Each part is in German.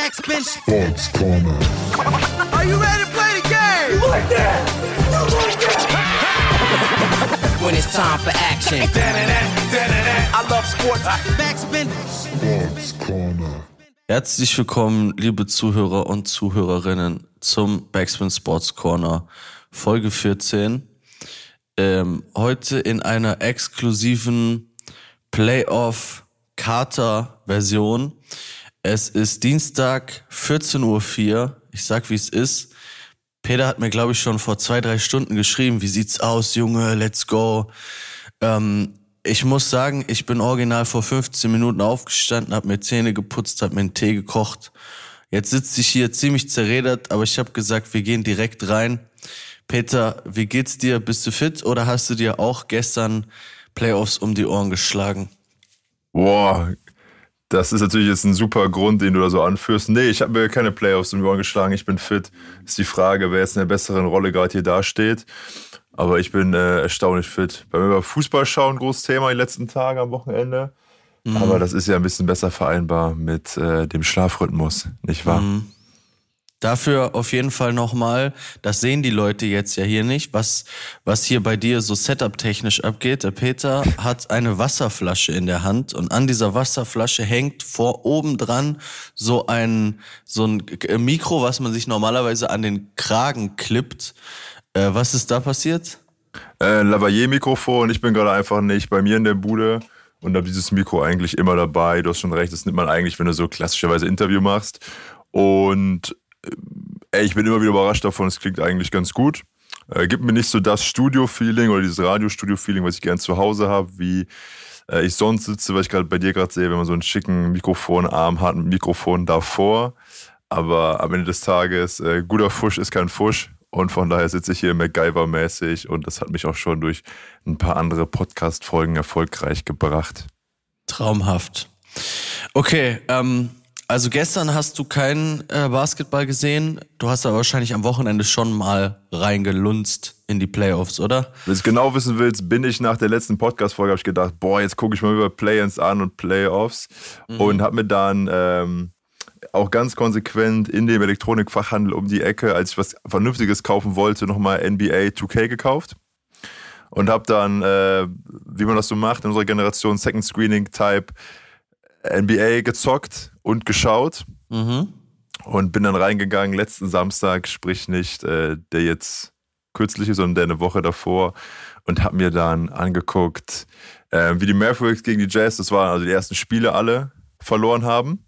Backspin Sports Corner. Are you ready to play the game? You like that? You like that? When it's time for action. I love sports. Backspin Sports Corner. Herzlich willkommen, liebe Zuhörer und Zuhörerinnen, zum Backspin Sports Corner, Folge 14. Heute in einer exklusiven Playoff-Kater-Version. Es ist Dienstag, 14.04 Uhr. Ich sag, wie es ist. Peter hat mir, glaube ich, schon vor 2-3 Stunden geschrieben, wie sieht's aus, Junge, let's go. Ich muss sagen, ich bin original vor 15 Minuten aufgestanden, hab mir Zähne geputzt, hab mir einen Tee gekocht. Jetzt sitze ich hier ziemlich zerredet, aber ich habe gesagt, wir gehen direkt rein. Peter, wie geht's dir? Bist du fit oder hast du dir auch gestern Playoffs um die Ohren geschlagen? Boah, das ist natürlich jetzt ein super Grund, den du da so anführst. Nee, ich habe mir keine Playoffs um die Ohren geschlagen, ich bin fit. Ist die Frage, wer jetzt in einer besseren Rolle gerade hier dasteht. Aber ich bin erstaunlich fit. Bei mir war Fußball schauen, großes Thema die letzten Tage am Wochenende. Aber das ist ja ein bisschen besser vereinbar mit dem Schlafrhythmus, nicht wahr? Dafür auf jeden Fall nochmal, das sehen die Leute jetzt ja hier nicht, was hier bei dir so setup-technisch abgeht. Der Peter hat eine Wasserflasche in der Hand und an dieser Wasserflasche hängt vor oben dran so ein Mikro, was man sich normalerweise an den Kragen klippt. Was ist da passiert? Lavalier-Mikrofon, ich bin gerade einfach nicht bei mir in der Bude und habe dieses Mikro eigentlich immer dabei. Du hast schon recht, das nimmt man eigentlich, wenn du so klassischerweise Interview machst. Und ich bin immer wieder überrascht davon, es klingt eigentlich ganz gut. Gibt mir nicht so das Studio-Feeling oder dieses Radio-Studio-Feeling, was ich gerne zu Hause habe, wie ich sonst sitze, weil ich gerade bei dir gerade sehe, wenn man so einen schicken Mikrofonarm hat, ein Mikrofon davor. Aber am Ende des Tages, guter Fusch ist kein Fusch. Und von daher sitze ich hier MacGyver-mäßig und das hat mich auch schon durch ein paar andere Podcast-Folgen erfolgreich gebracht. Traumhaft. Okay, also gestern hast du keinen Basketball gesehen. Du hast aber wahrscheinlich am Wochenende schon mal reingelunzt in die Playoffs, oder? Wenn du es genau wissen willst, bin ich nach der letzten Podcast-Folge, habe ich gedacht, jetzt gucke ich mal über Play-ins an und Playoffs und habe mir dann auch ganz konsequent in dem Elektronikfachhandel um die Ecke, als ich was Vernünftiges kaufen wollte, nochmal NBA 2K gekauft. Und habe dann, wie man das so macht, in unserer Generation Second Screening Type NBA gezockt und geschaut. Und bin dann reingegangen letzten Samstag, sprich nicht der jetzt kürzliche, sondern der eine Woche davor. Und habe mir dann angeguckt, wie die Mavericks gegen die Jazz, das waren also die ersten Spiele alle, verloren haben.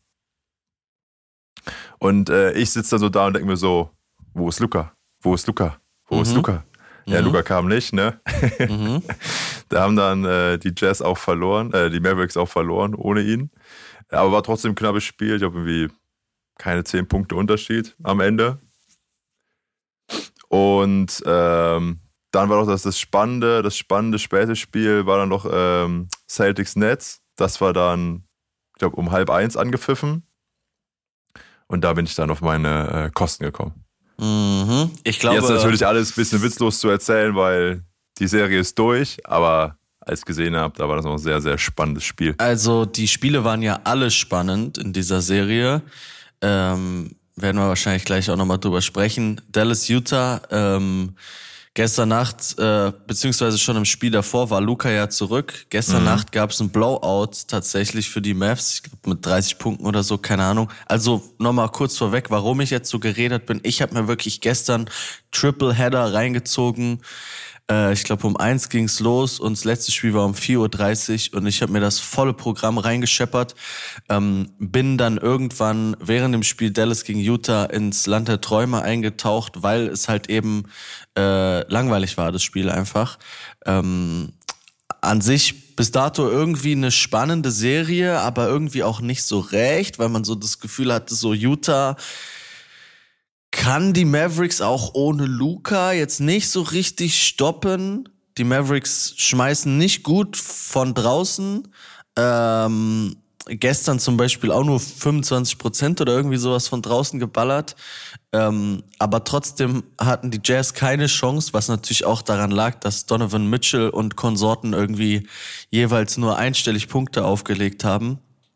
Und ich sitze da so da und denke mir so, wo ist Luka? Wo ist Luka? Wo ist Luka? Ja, Luka kam nicht, ne? Da haben dann die Jazz auch verloren, die Mavericks auch verloren ohne ihn. Aber war trotzdem ein knappes Spiel. Ich habe irgendwie keine 10 Punkte Unterschied am Ende. Und dann war doch das spannende späte Spiel, war dann noch Celtics-Nets. Das war dann, ich glaube, um 12:30 angepfiffen. Und da bin ich dann auf meine Kosten gekommen. Ich glaube, jetzt natürlich alles ein bisschen witzlos zu erzählen, weil die Serie ist durch, aber als ich gesehen habe, da war das noch ein sehr, sehr spannendes Spiel. Also die Spiele waren ja alle spannend in dieser Serie. Werden wir wahrscheinlich gleich auch nochmal drüber sprechen. Dallas, Utah, gestern Nacht, beziehungsweise schon im Spiel davor, war Luka ja zurück. Gestern Nacht gab es einen Blowout tatsächlich für die Mavs, ich glaube mit 30 Punkten oder so, keine Ahnung. Also nochmal kurz vorweg, warum ich jetzt so geredet bin. Ich habe mir wirklich gestern Triple-Header reingezogen. Ich glaube um 1 ging's los und das letzte Spiel war um 4:30 Uhr und ich habe mir das volle Programm reingescheppert. Bin dann irgendwann während dem Spiel Dallas gegen Utah ins Land der Träume eingetaucht, weil es halt eben langweilig war, das Spiel einfach. An sich bis dato irgendwie eine spannende Serie, aber irgendwie auch nicht so recht, weil man so das Gefühl hatte, so Utah kann die Mavericks auch ohne Luka jetzt nicht so richtig stoppen. Die Mavericks schmeißen nicht gut von draußen. Gestern zum Beispiel auch nur 25% oder irgendwie sowas von draußen geballert. Aber trotzdem hatten die Jazz keine Chance, was natürlich auch daran lag, dass Donovan Mitchell und Konsorten irgendwie jeweils nur einstellig Punkte aufgelegt haben.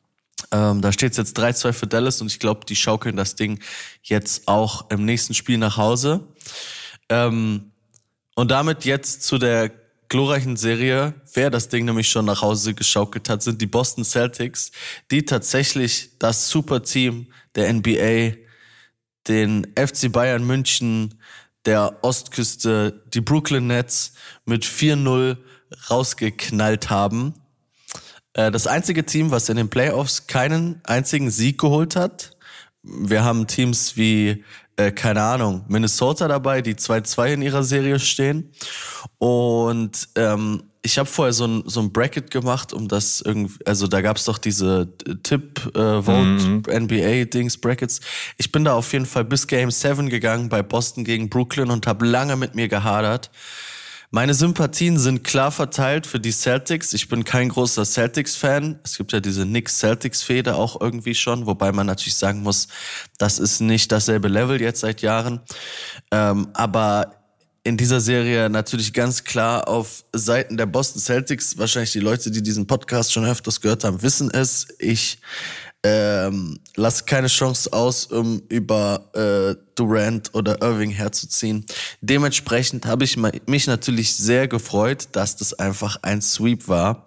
Da steht es jetzt 3-2 für Dallas und ich glaube, die schaukeln das Ding jetzt auch im nächsten Spiel nach Hause. Und damit jetzt zu der glorreichen Serie. Wer das Ding nämlich schon nach Hause geschaukelt hat, sind die Boston Celtics, die tatsächlich das Superteam der NBA, den FC Bayern München, der Ostküste, die Brooklyn Nets mit 4-0 rausgeknallt haben. Das einzige Team, was in den Playoffs keinen einzigen Sieg geholt hat. Wir haben Teams wie, keine Ahnung, Minnesota dabei, die 2-2 in ihrer Serie stehen. Und ich habe vorher so ein Bracket gemacht, um das irgendwie, also da gab's doch diese Vote NBA-Dings, Brackets. Ich bin da auf jeden Fall bis Game 7 gegangen bei Boston gegen Brooklyn und habe lange mit mir gehadert. Meine Sympathien sind klar verteilt für die Celtics. Ich bin kein großer Celtics-Fan. Es gibt ja diese Knicks-Celtics-Fehde auch irgendwie schon, wobei man natürlich sagen muss, das ist nicht dasselbe Level jetzt seit Jahren. Aber in dieser Serie natürlich ganz klar auf Seiten der Boston Celtics. Wahrscheinlich die Leute, die diesen Podcast schon öfters gehört haben, wissen es. Ich lasse keine Chance aus, um über Durant oder Irving herzuziehen. Dementsprechend habe ich mich natürlich sehr gefreut, dass das einfach ein Sweep war.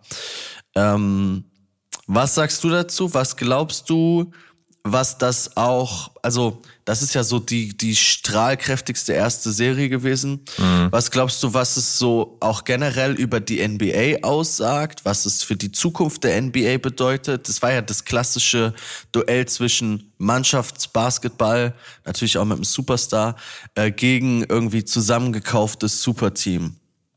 Was sagst du dazu? Was glaubst du, was das auch, also das ist ja so die strahlkräftigste erste Serie gewesen. Was glaubst du, was es so auch generell über die NBA aussagt, was es für die Zukunft der NBA bedeutet? Das war ja das klassische Duell zwischen Mannschaftsbasketball, natürlich auch mit einem Superstar, gegen irgendwie zusammengekauftes Superteam.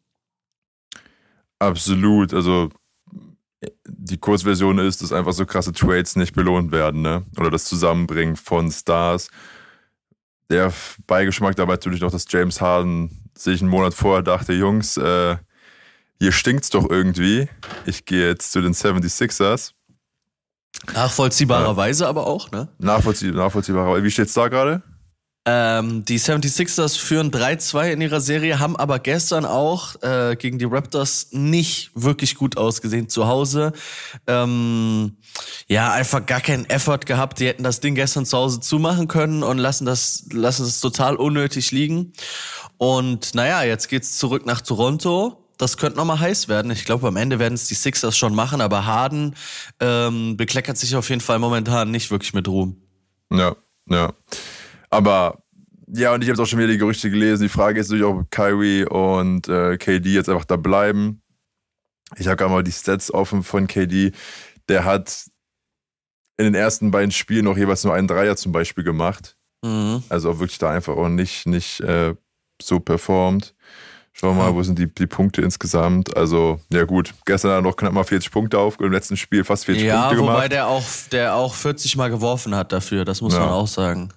Absolut, also die Kurzversion ist, dass einfach so krasse Trades nicht belohnt werden, ne? Oder das Zusammenbringen von Stars. Der Beigeschmack dabei natürlich noch, dass James Harden sich einen Monat vorher dachte, Jungs, hier stinkt's doch irgendwie. Ich gehe jetzt zu den 76ers. Nachvollziehbarerweise aber auch, ne? Nachvollziehbar. Wie steht's da gerade? Die 76ers führen 3-2 in ihrer Serie, haben aber gestern auch gegen die Raptors nicht wirklich gut ausgesehen zu Hause. Einfach gar keinen Effort gehabt. Die hätten das Ding gestern zu Hause zumachen können und lassen es total unnötig liegen. Und jetzt geht's zurück nach Toronto. Das könnte nochmal heiß werden. Ich glaube, am Ende werden es die Sixers schon machen, aber Harden bekleckert sich auf jeden Fall momentan nicht wirklich mit Ruhm. Ja. Aber, ja, und ich habe auch schon wieder die Gerüchte gelesen. Die Frage ist natürlich, ob Kyrie und KD jetzt einfach da bleiben. Ich habe gerade mal die Stats offen von KD. Der hat in den ersten beiden Spielen noch jeweils nur einen Dreier zum Beispiel gemacht. Also auch wirklich da einfach auch nicht so performt. Schauen wir mal, wo sind die Punkte insgesamt. Also, ja gut, gestern hat er noch knapp mal 40 Punkte im letzten Spiel fast 40 Punkte gemacht. Ja, wobei der auch 40 Mal geworfen hat dafür, das muss man auch sagen.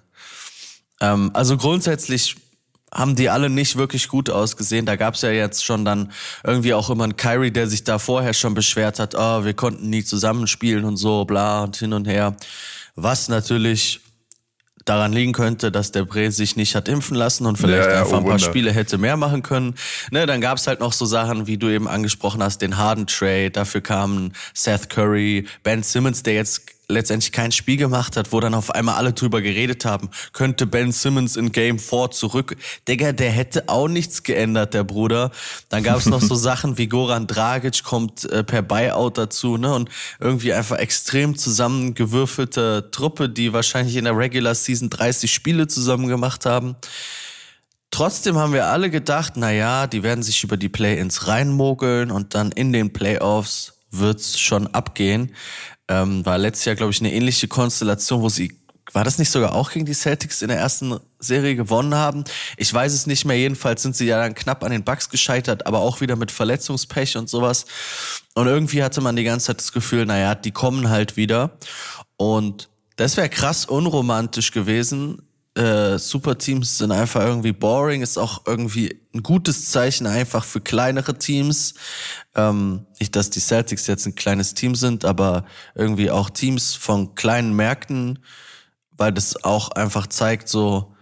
Also grundsätzlich haben die alle nicht wirklich gut ausgesehen. Da gab's ja jetzt schon dann irgendwie auch immer einen Kyrie, der sich da vorher schon beschwert hat, wir konnten nie zusammenspielen und so, bla und hin und her. Was natürlich daran liegen könnte, dass der Bre sich nicht hat impfen lassen und vielleicht einfach ein paar Spiele hätte mehr machen können. Ne, dann gab's halt noch so Sachen, wie du eben angesprochen hast, den Harden-Trade. Dafür kamen Seth Curry, Ben Simmons, der jetzt letztendlich kein Spiel gemacht hat, wo dann auf einmal alle drüber geredet haben, könnte Ben Simmons in Game 4 zurück. Digga, der hätte auch nichts geändert, der Bruder. Dann gab es noch so Sachen wie Goran Dragic kommt per Buyout dazu, ne? Und irgendwie einfach extrem zusammengewürfelte Truppe, die wahrscheinlich in der Regular Season 30 Spiele zusammen gemacht haben. Trotzdem haben wir alle gedacht, die werden sich über die Play-Ins reinmogeln und dann in den Playoffs wird's schon abgehen. War letztes Jahr, glaube ich, eine ähnliche Konstellation, war das nicht sogar auch gegen die Celtics in der ersten Serie gewonnen haben? Ich weiß es nicht mehr, jedenfalls sind sie ja dann knapp an den Bucks gescheitert, aber auch wieder mit Verletzungspech und sowas. Und irgendwie hatte man die ganze Zeit das Gefühl, die kommen halt wieder. Und das wäre krass unromantisch gewesen. Superteams sind einfach irgendwie boring, ist auch irgendwie ein gutes Zeichen einfach für kleinere Teams. Nicht, dass die Celtics jetzt ein kleines Team sind, aber irgendwie auch Teams von kleinen Märkten, weil das auch einfach zeigt so,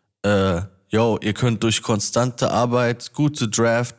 ihr könnt durch konstante Arbeit, gute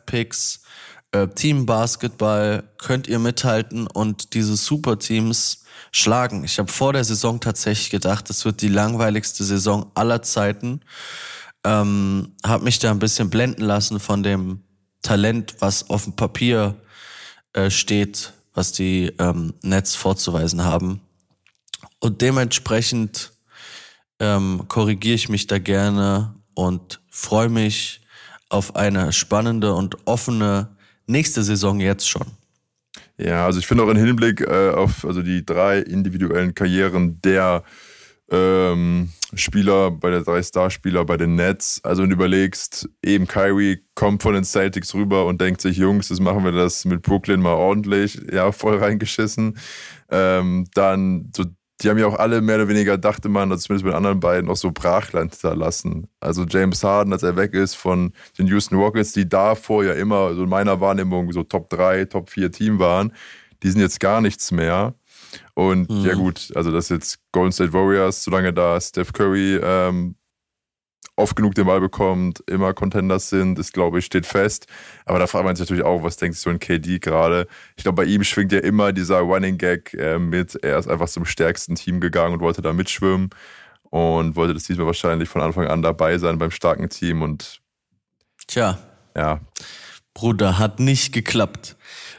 Draft-Picks, Team-Basketball, könnt ihr mithalten und diese Superteams schlagen. Ich habe vor der Saison tatsächlich gedacht, das wird die langweiligste Saison aller Zeiten. Habe mich da ein bisschen blenden lassen von dem Talent, was auf dem Papier steht, was die Nets vorzuweisen haben. Und dementsprechend korrigiere ich mich da gerne und freue mich auf eine spannende und offene nächste Saison jetzt schon. Ja, also ich finde auch im Hinblick auf die 3 individuellen Karrieren der Spieler, bei der 3 Starspieler bei den Nets, also wenn du überlegst, eben Kyrie kommt von den Celtics rüber und denkt sich, Jungs, jetzt machen wir das mit Brooklyn mal ordentlich, ja, voll reingeschissen. Dann so, die haben ja auch alle mehr oder weniger, dachte man, also zumindest bei den anderen beiden, auch so Brachland hinterlassen. Also James Harden, als er weg ist von den Houston Rockets, die davor ja immer so in meiner Wahrnehmung so Top 3, Top 4 Team waren, die sind jetzt gar nichts mehr. Und ja gut, also dass jetzt Golden State Warriors, solange da Steph Curry oft genug den Ball bekommt, immer Contenders sind, ist, glaube ich, steht fest. Aber da fragt man sich natürlich auch, was denkt sich so ein KD gerade? Ich glaube, bei ihm schwingt ja immer dieser Running Gag mit. Er ist einfach zum stärksten Team gegangen und wollte da mitschwimmen und wollte das diesmal wahrscheinlich von Anfang an dabei sein beim starken Team. Und tja, ja, Bruder, hat nicht geklappt.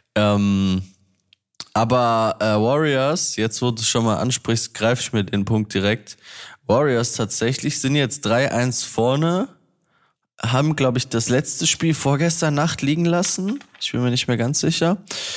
Aber Warriors, jetzt wo du es schon mal ansprichst, greife ich mir den Punkt direkt. Warriors tatsächlich sind jetzt 3-1 vorne, haben, glaube ich, das letzte Spiel vorgestern Nacht liegen lassen. Ich bin mir nicht mehr ganz sicher.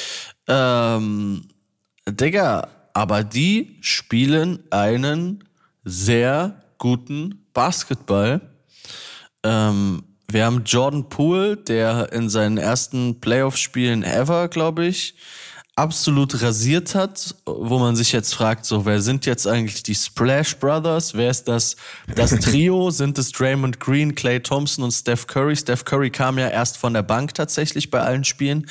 Digga, aber die spielen einen sehr guten Basketball. Wir haben Jordan Poole, der in seinen ersten Playoff-Spielen ever, glaube ich, absolut rasiert hat, wo man sich jetzt fragt, so, wer sind jetzt eigentlich die Splash Brothers? Wer ist das Trio? Sind es Draymond Green, Klay Thompson und Steph Curry? Steph Curry kam ja erst von der Bank tatsächlich bei allen Spielen.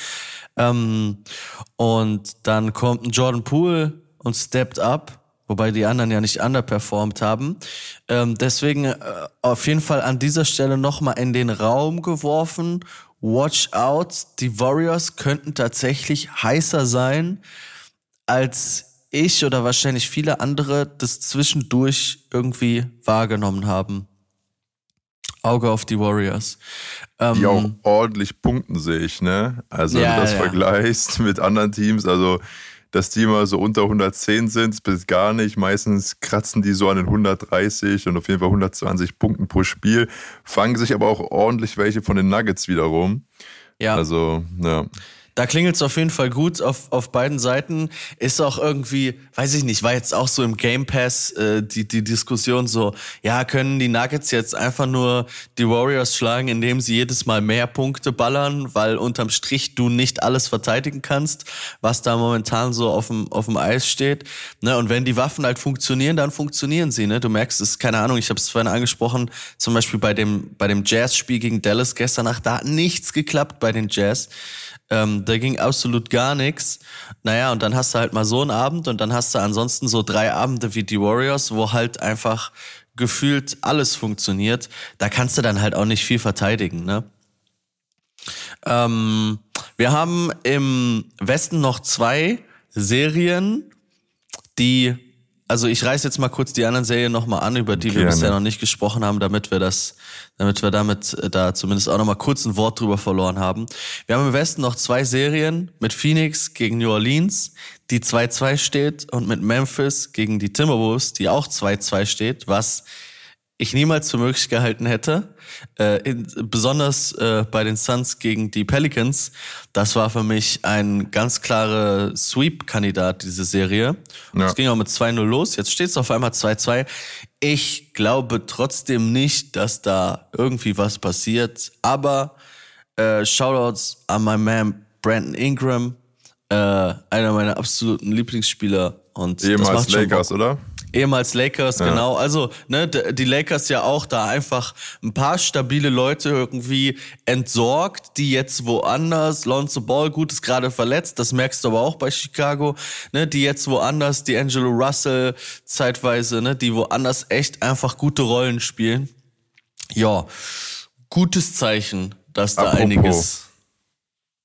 Und dann kommt ein Jordan Poole und steppt up, wobei die anderen ja nicht underperformed haben. Deswegen auf jeden Fall an dieser Stelle nochmal in den Raum geworfen. Watch out, die Warriors könnten tatsächlich heißer sein, als ich oder wahrscheinlich viele andere das zwischendurch irgendwie wahrgenommen haben. Auge auf die Warriors. Die auch ordentlich punkten, sehe ich, ne? Also wenn du das vergleichst mit anderen Teams, also dass die immer so unter 110 sind, bis gar nicht. Meistens kratzen die so an den 130 und auf jeden Fall 120 Punkten pro Spiel. Fangen sich aber auch ordentlich welche von den Nuggets wiederum. Ja. Also, ja. Da klingelt's auf jeden Fall gut auf beiden Seiten. Ist auch irgendwie, weiß ich nicht, war jetzt auch so im Game Pass die Diskussion so, ja, können die Nuggets jetzt einfach nur die Warriors schlagen, indem sie jedes Mal mehr Punkte ballern, weil unterm Strich du nicht alles verteidigen kannst, was da momentan so auf dem Eis steht. Ne? Und wenn die Waffen halt funktionieren, dann funktionieren sie. Ne? Du merkst es, keine Ahnung, ich habe es vorhin angesprochen, zum Beispiel bei dem Jazz-Spiel gegen Dallas gestern Nacht, da hat nichts geklappt bei den Jazz. Da ging absolut gar nichts. Naja, und dann hast du halt mal so einen Abend und dann hast du ansonsten so 3 Abende wie die Warriors, wo halt einfach gefühlt alles funktioniert. Da kannst du dann halt auch nicht viel verteidigen, ne? Wir haben im Westen noch 2 Serien, also ich reiß jetzt mal kurz die anderen Serien nochmal an, über die wir bisher noch nicht gesprochen haben, damit wir damit da zumindest auch nochmal kurz ein Wort drüber verloren haben. Wir haben im Westen noch 2 Serien mit Phoenix gegen New Orleans, die 2-2 steht, und mit Memphis gegen die Timberwolves, die auch 2-2 steht, was ich niemals für möglich gehalten hätte. Besonders bei den Suns gegen die Pelicans. Das war für mich ein ganz klarer Sweep-Kandidat, diese Serie. Ja. Es ging auch mit 2-0 los. Jetzt steht es auf einmal 2-2. Ich glaube trotzdem nicht, dass da irgendwie was passiert. Aber Shoutouts an my man Brandon Ingram. Einer meiner absoluten Lieblingsspieler. Und ehemals Lakers, oder? Ehemals Lakers, ja. Genau. Also, ne, die Lakers ja auch da einfach ein paar stabile Leute irgendwie entsorgt, die jetzt woanders, Lonzo Ball, gut, ist gerade verletzt, das merkst du aber auch bei Chicago, ne, die jetzt woanders, D'Angelo Russell zeitweise, ne, die woanders echt einfach gute Rollen spielen. Ja, gutes Zeichen, dass da einiges...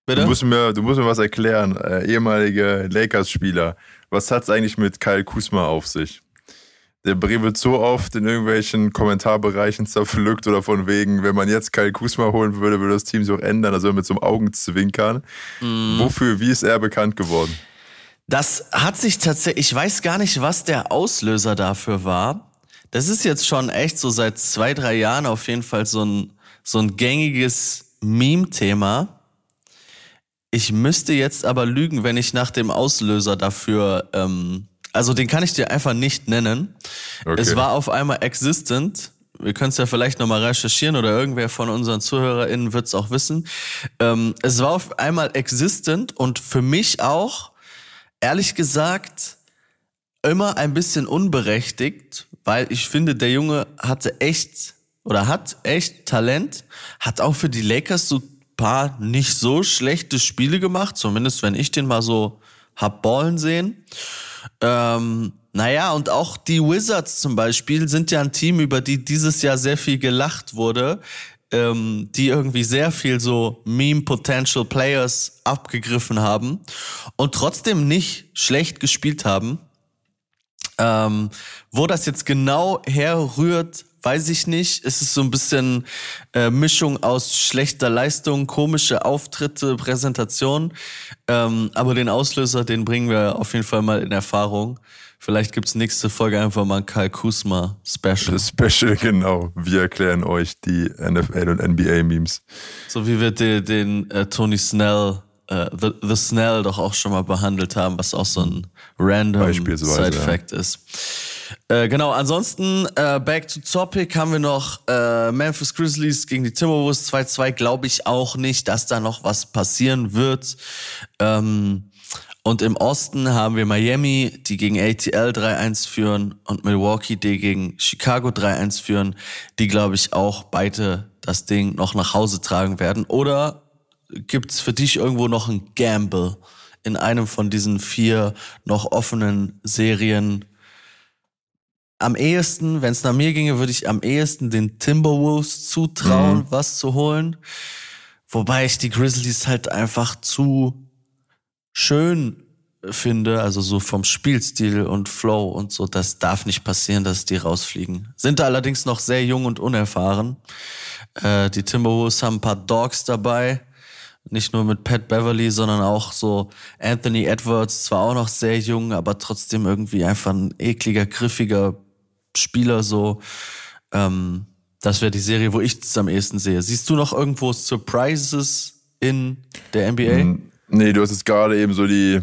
Bitte? Du musst mir was erklären. Ehemalige Lakers-Spieler. Was hat's eigentlich mit Kyle Kuzma auf sich? Der Brief wird so oft in irgendwelchen Kommentarbereichen zerpflückt oder von wegen, wenn man jetzt Kyle Kuzma holen würde, würde das Team sich auch ändern, also mit so einem Augenzwinkern. Wie ist er bekannt geworden? Das hat sich tatsächlich, ich weiß gar nicht, was der Auslöser dafür war. Das ist jetzt schon echt so seit 2-3 Jahren auf jeden Fall so ein gängiges Meme-Thema. Ich müsste jetzt aber lügen, wenn ich nach dem Auslöser dafür, also den kann ich dir einfach nicht nennen. Okay. Es war auf einmal existent. Wir können es ja vielleicht nochmal recherchieren oder irgendwer von unseren ZuhörerInnen wird es auch wissen. Es war auf einmal existent und für mich auch, ehrlich gesagt, immer ein bisschen unberechtigt, weil ich finde, der Junge hat echt Talent, hat auch für die Lakers so paar nicht so schlechte Spiele gemacht, zumindest wenn ich den mal so hab ballen sehen. Und auch die Wizards zum Beispiel sind ja ein Team, über die dieses Jahr sehr viel gelacht wurde, die irgendwie sehr viel so Meme-Potential Players abgegriffen haben und trotzdem nicht schlecht gespielt haben. Wo das jetzt genau herrührt, weiß ich nicht. Es ist so ein bisschen Mischung aus schlechter Leistung, komische Auftritte, Präsentation. Aber den Auslöser, den bringen wir auf jeden Fall mal in Erfahrung. Vielleicht gibt's nächste Folge einfach mal ein Kyle Kuzma Special. Das Special, genau. Wir erklären euch die NFL- und NBA-Memes. So wie wir den Tony Snell, The Snell doch auch schon mal behandelt haben, was auch so ein random Side-Fact ist. Genau, ansonsten back to topic haben wir noch Memphis Grizzlies gegen die Timberwolves 2-2. Glaube ich auch nicht, dass da noch was passieren wird. Und im Osten haben wir Miami, die gegen ATL 3-1 führen und Milwaukee, die gegen Chicago 3-1 führen, die, glaube ich, auch beide das Ding noch nach Hause tragen werden. Oder gibt's für dich irgendwo noch ein Gamble in einem von diesen 4 noch offenen Serien? Am ehesten, wenn es nach mir ginge, würde ich am ehesten den Timberwolves zutrauen, was zu holen. Wobei ich die Grizzlies halt einfach zu schön finde, also so vom Spielstil und Flow und so, das darf nicht passieren, dass die rausfliegen. Sind allerdings noch sehr jung und unerfahren. Die Timberwolves haben ein paar Dogs dabei, nicht nur mit Pat Beverly, sondern auch so Anthony Edwards, zwar auch noch sehr jung, aber trotzdem irgendwie einfach ein ekliger, griffiger Spieler so. Das wäre die Serie, wo ich es am ehesten sehe. Siehst du noch irgendwo Surprises in der NBA? Nee, du hast jetzt gerade eben so die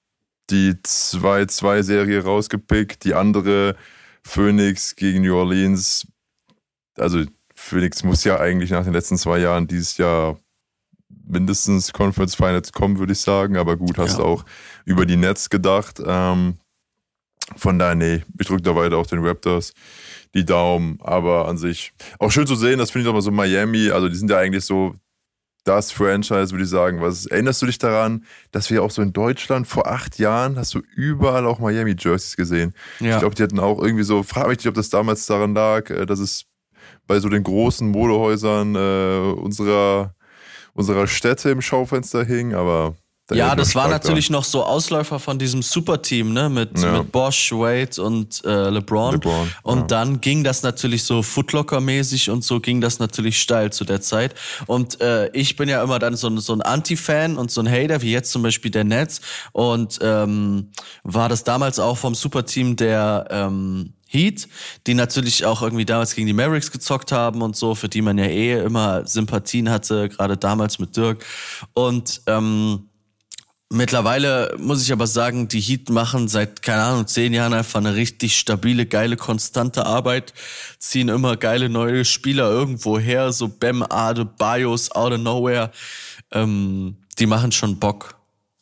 2-2-Serie rausgepickt. Die andere, Phoenix gegen New Orleans. Also Phoenix muss ja eigentlich nach den letzten 2 Jahren dieses Jahr mindestens Conference Finals kommen, würde ich sagen. Aber gut, hast du auch über die Nets gedacht. Von daher, nee, ich drücke da weiter auf den Raptors die Daumen. Aber an sich auch schön zu sehen, das finde ich auch mal so Miami. Also die sind ja eigentlich so das Franchise, würde ich sagen. Erinnerst du dich daran, dass wir auch so in Deutschland vor 8 Jahren, hast du überall auch Miami-Jerseys gesehen? Ja. Ich glaube, die hatten auch irgendwie so, frage mich nicht, ob das damals daran lag, dass es bei so den großen Modehäusern unserer Städte im Schaufenster hing, aber ja, das war natürlich noch so Ausläufer von diesem Superteam, ne, mit Bosch, Wade und LeBron. Und dann ging das natürlich so Footlocker-mäßig und so ging das natürlich steil zu der Zeit. Und ich bin ja immer dann so ein Anti-Fan und so ein Hater, wie jetzt zum Beispiel der Nets. Und war das damals auch vom Superteam der Heat, die natürlich auch irgendwie damals gegen die Mavericks gezockt haben und so, für die man ja immer Sympathien hatte, gerade damals mit Dirk. Und mittlerweile muss ich aber sagen, die Heat machen seit, 10 Jahren einfach eine richtig stabile, geile, konstante Arbeit, ziehen immer geile neue Spieler irgendwo her, so Bam Adebayos out of nowhere, die machen schon Bock.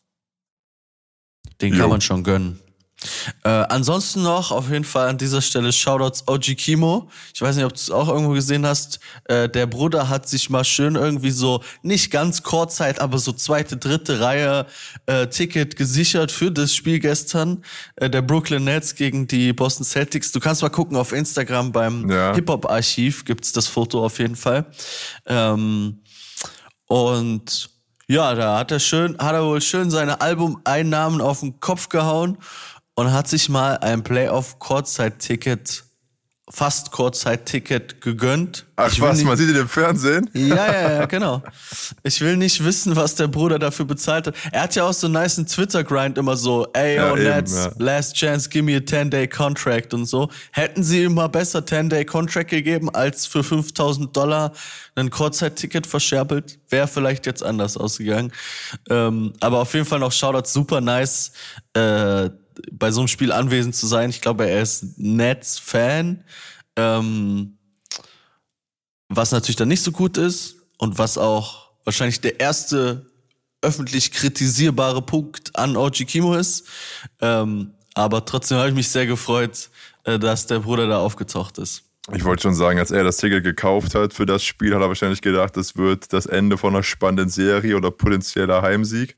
Den kann man schon gönnen. Ansonsten noch auf jeden Fall an dieser Stelle Shoutouts OG Kimo. Ich weiß nicht, ob du es auch irgendwo gesehen hast. Der Bruder hat sich mal schön irgendwie so, nicht ganz Kurzzeit, aber so 2., 3. Reihe Ticket gesichert für das Spiel gestern. Der Brooklyn Nets gegen die Boston Celtics. Du kannst mal gucken auf Instagram beim Hip-Hop-Archiv gibt's das Foto auf jeden Fall. Und Ja, da hat er wohl schön seine Albumeinnahmen auf den Kopf gehauen und hat sich mal ein Playoff-Kurzzeit-Ticket gegönnt. Ach was, man sieht ihn im Fernsehen? Ja, genau. Ich will nicht wissen, was der Bruder dafür bezahlt hat. Er hat ja auch so einen nicen Twitter-Grind immer so, ey, yo, Nets, last chance, give me a 10-day-Contract und so. Hätten sie ihm mal besser 10-day-Contract gegeben, als für $5.000 ein Kurzzeit-Ticket verscherbelt, wäre vielleicht jetzt anders ausgegangen. Aber auf jeden Fall noch Shoutout, super nice, bei so einem Spiel anwesend zu sein. Ich glaube, er ist Nets-Fan. Was natürlich dann nicht so gut ist und was auch wahrscheinlich der erste öffentlich kritisierbare Punkt an OG Kimo ist. Aber trotzdem habe ich mich sehr gefreut, dass der Bruder da aufgetaucht ist. Ich wollte schon sagen, als er das Ticket gekauft hat für das Spiel, hat er wahrscheinlich gedacht, das wird das Ende von einer spannenden Serie oder potenzieller Heimsieg.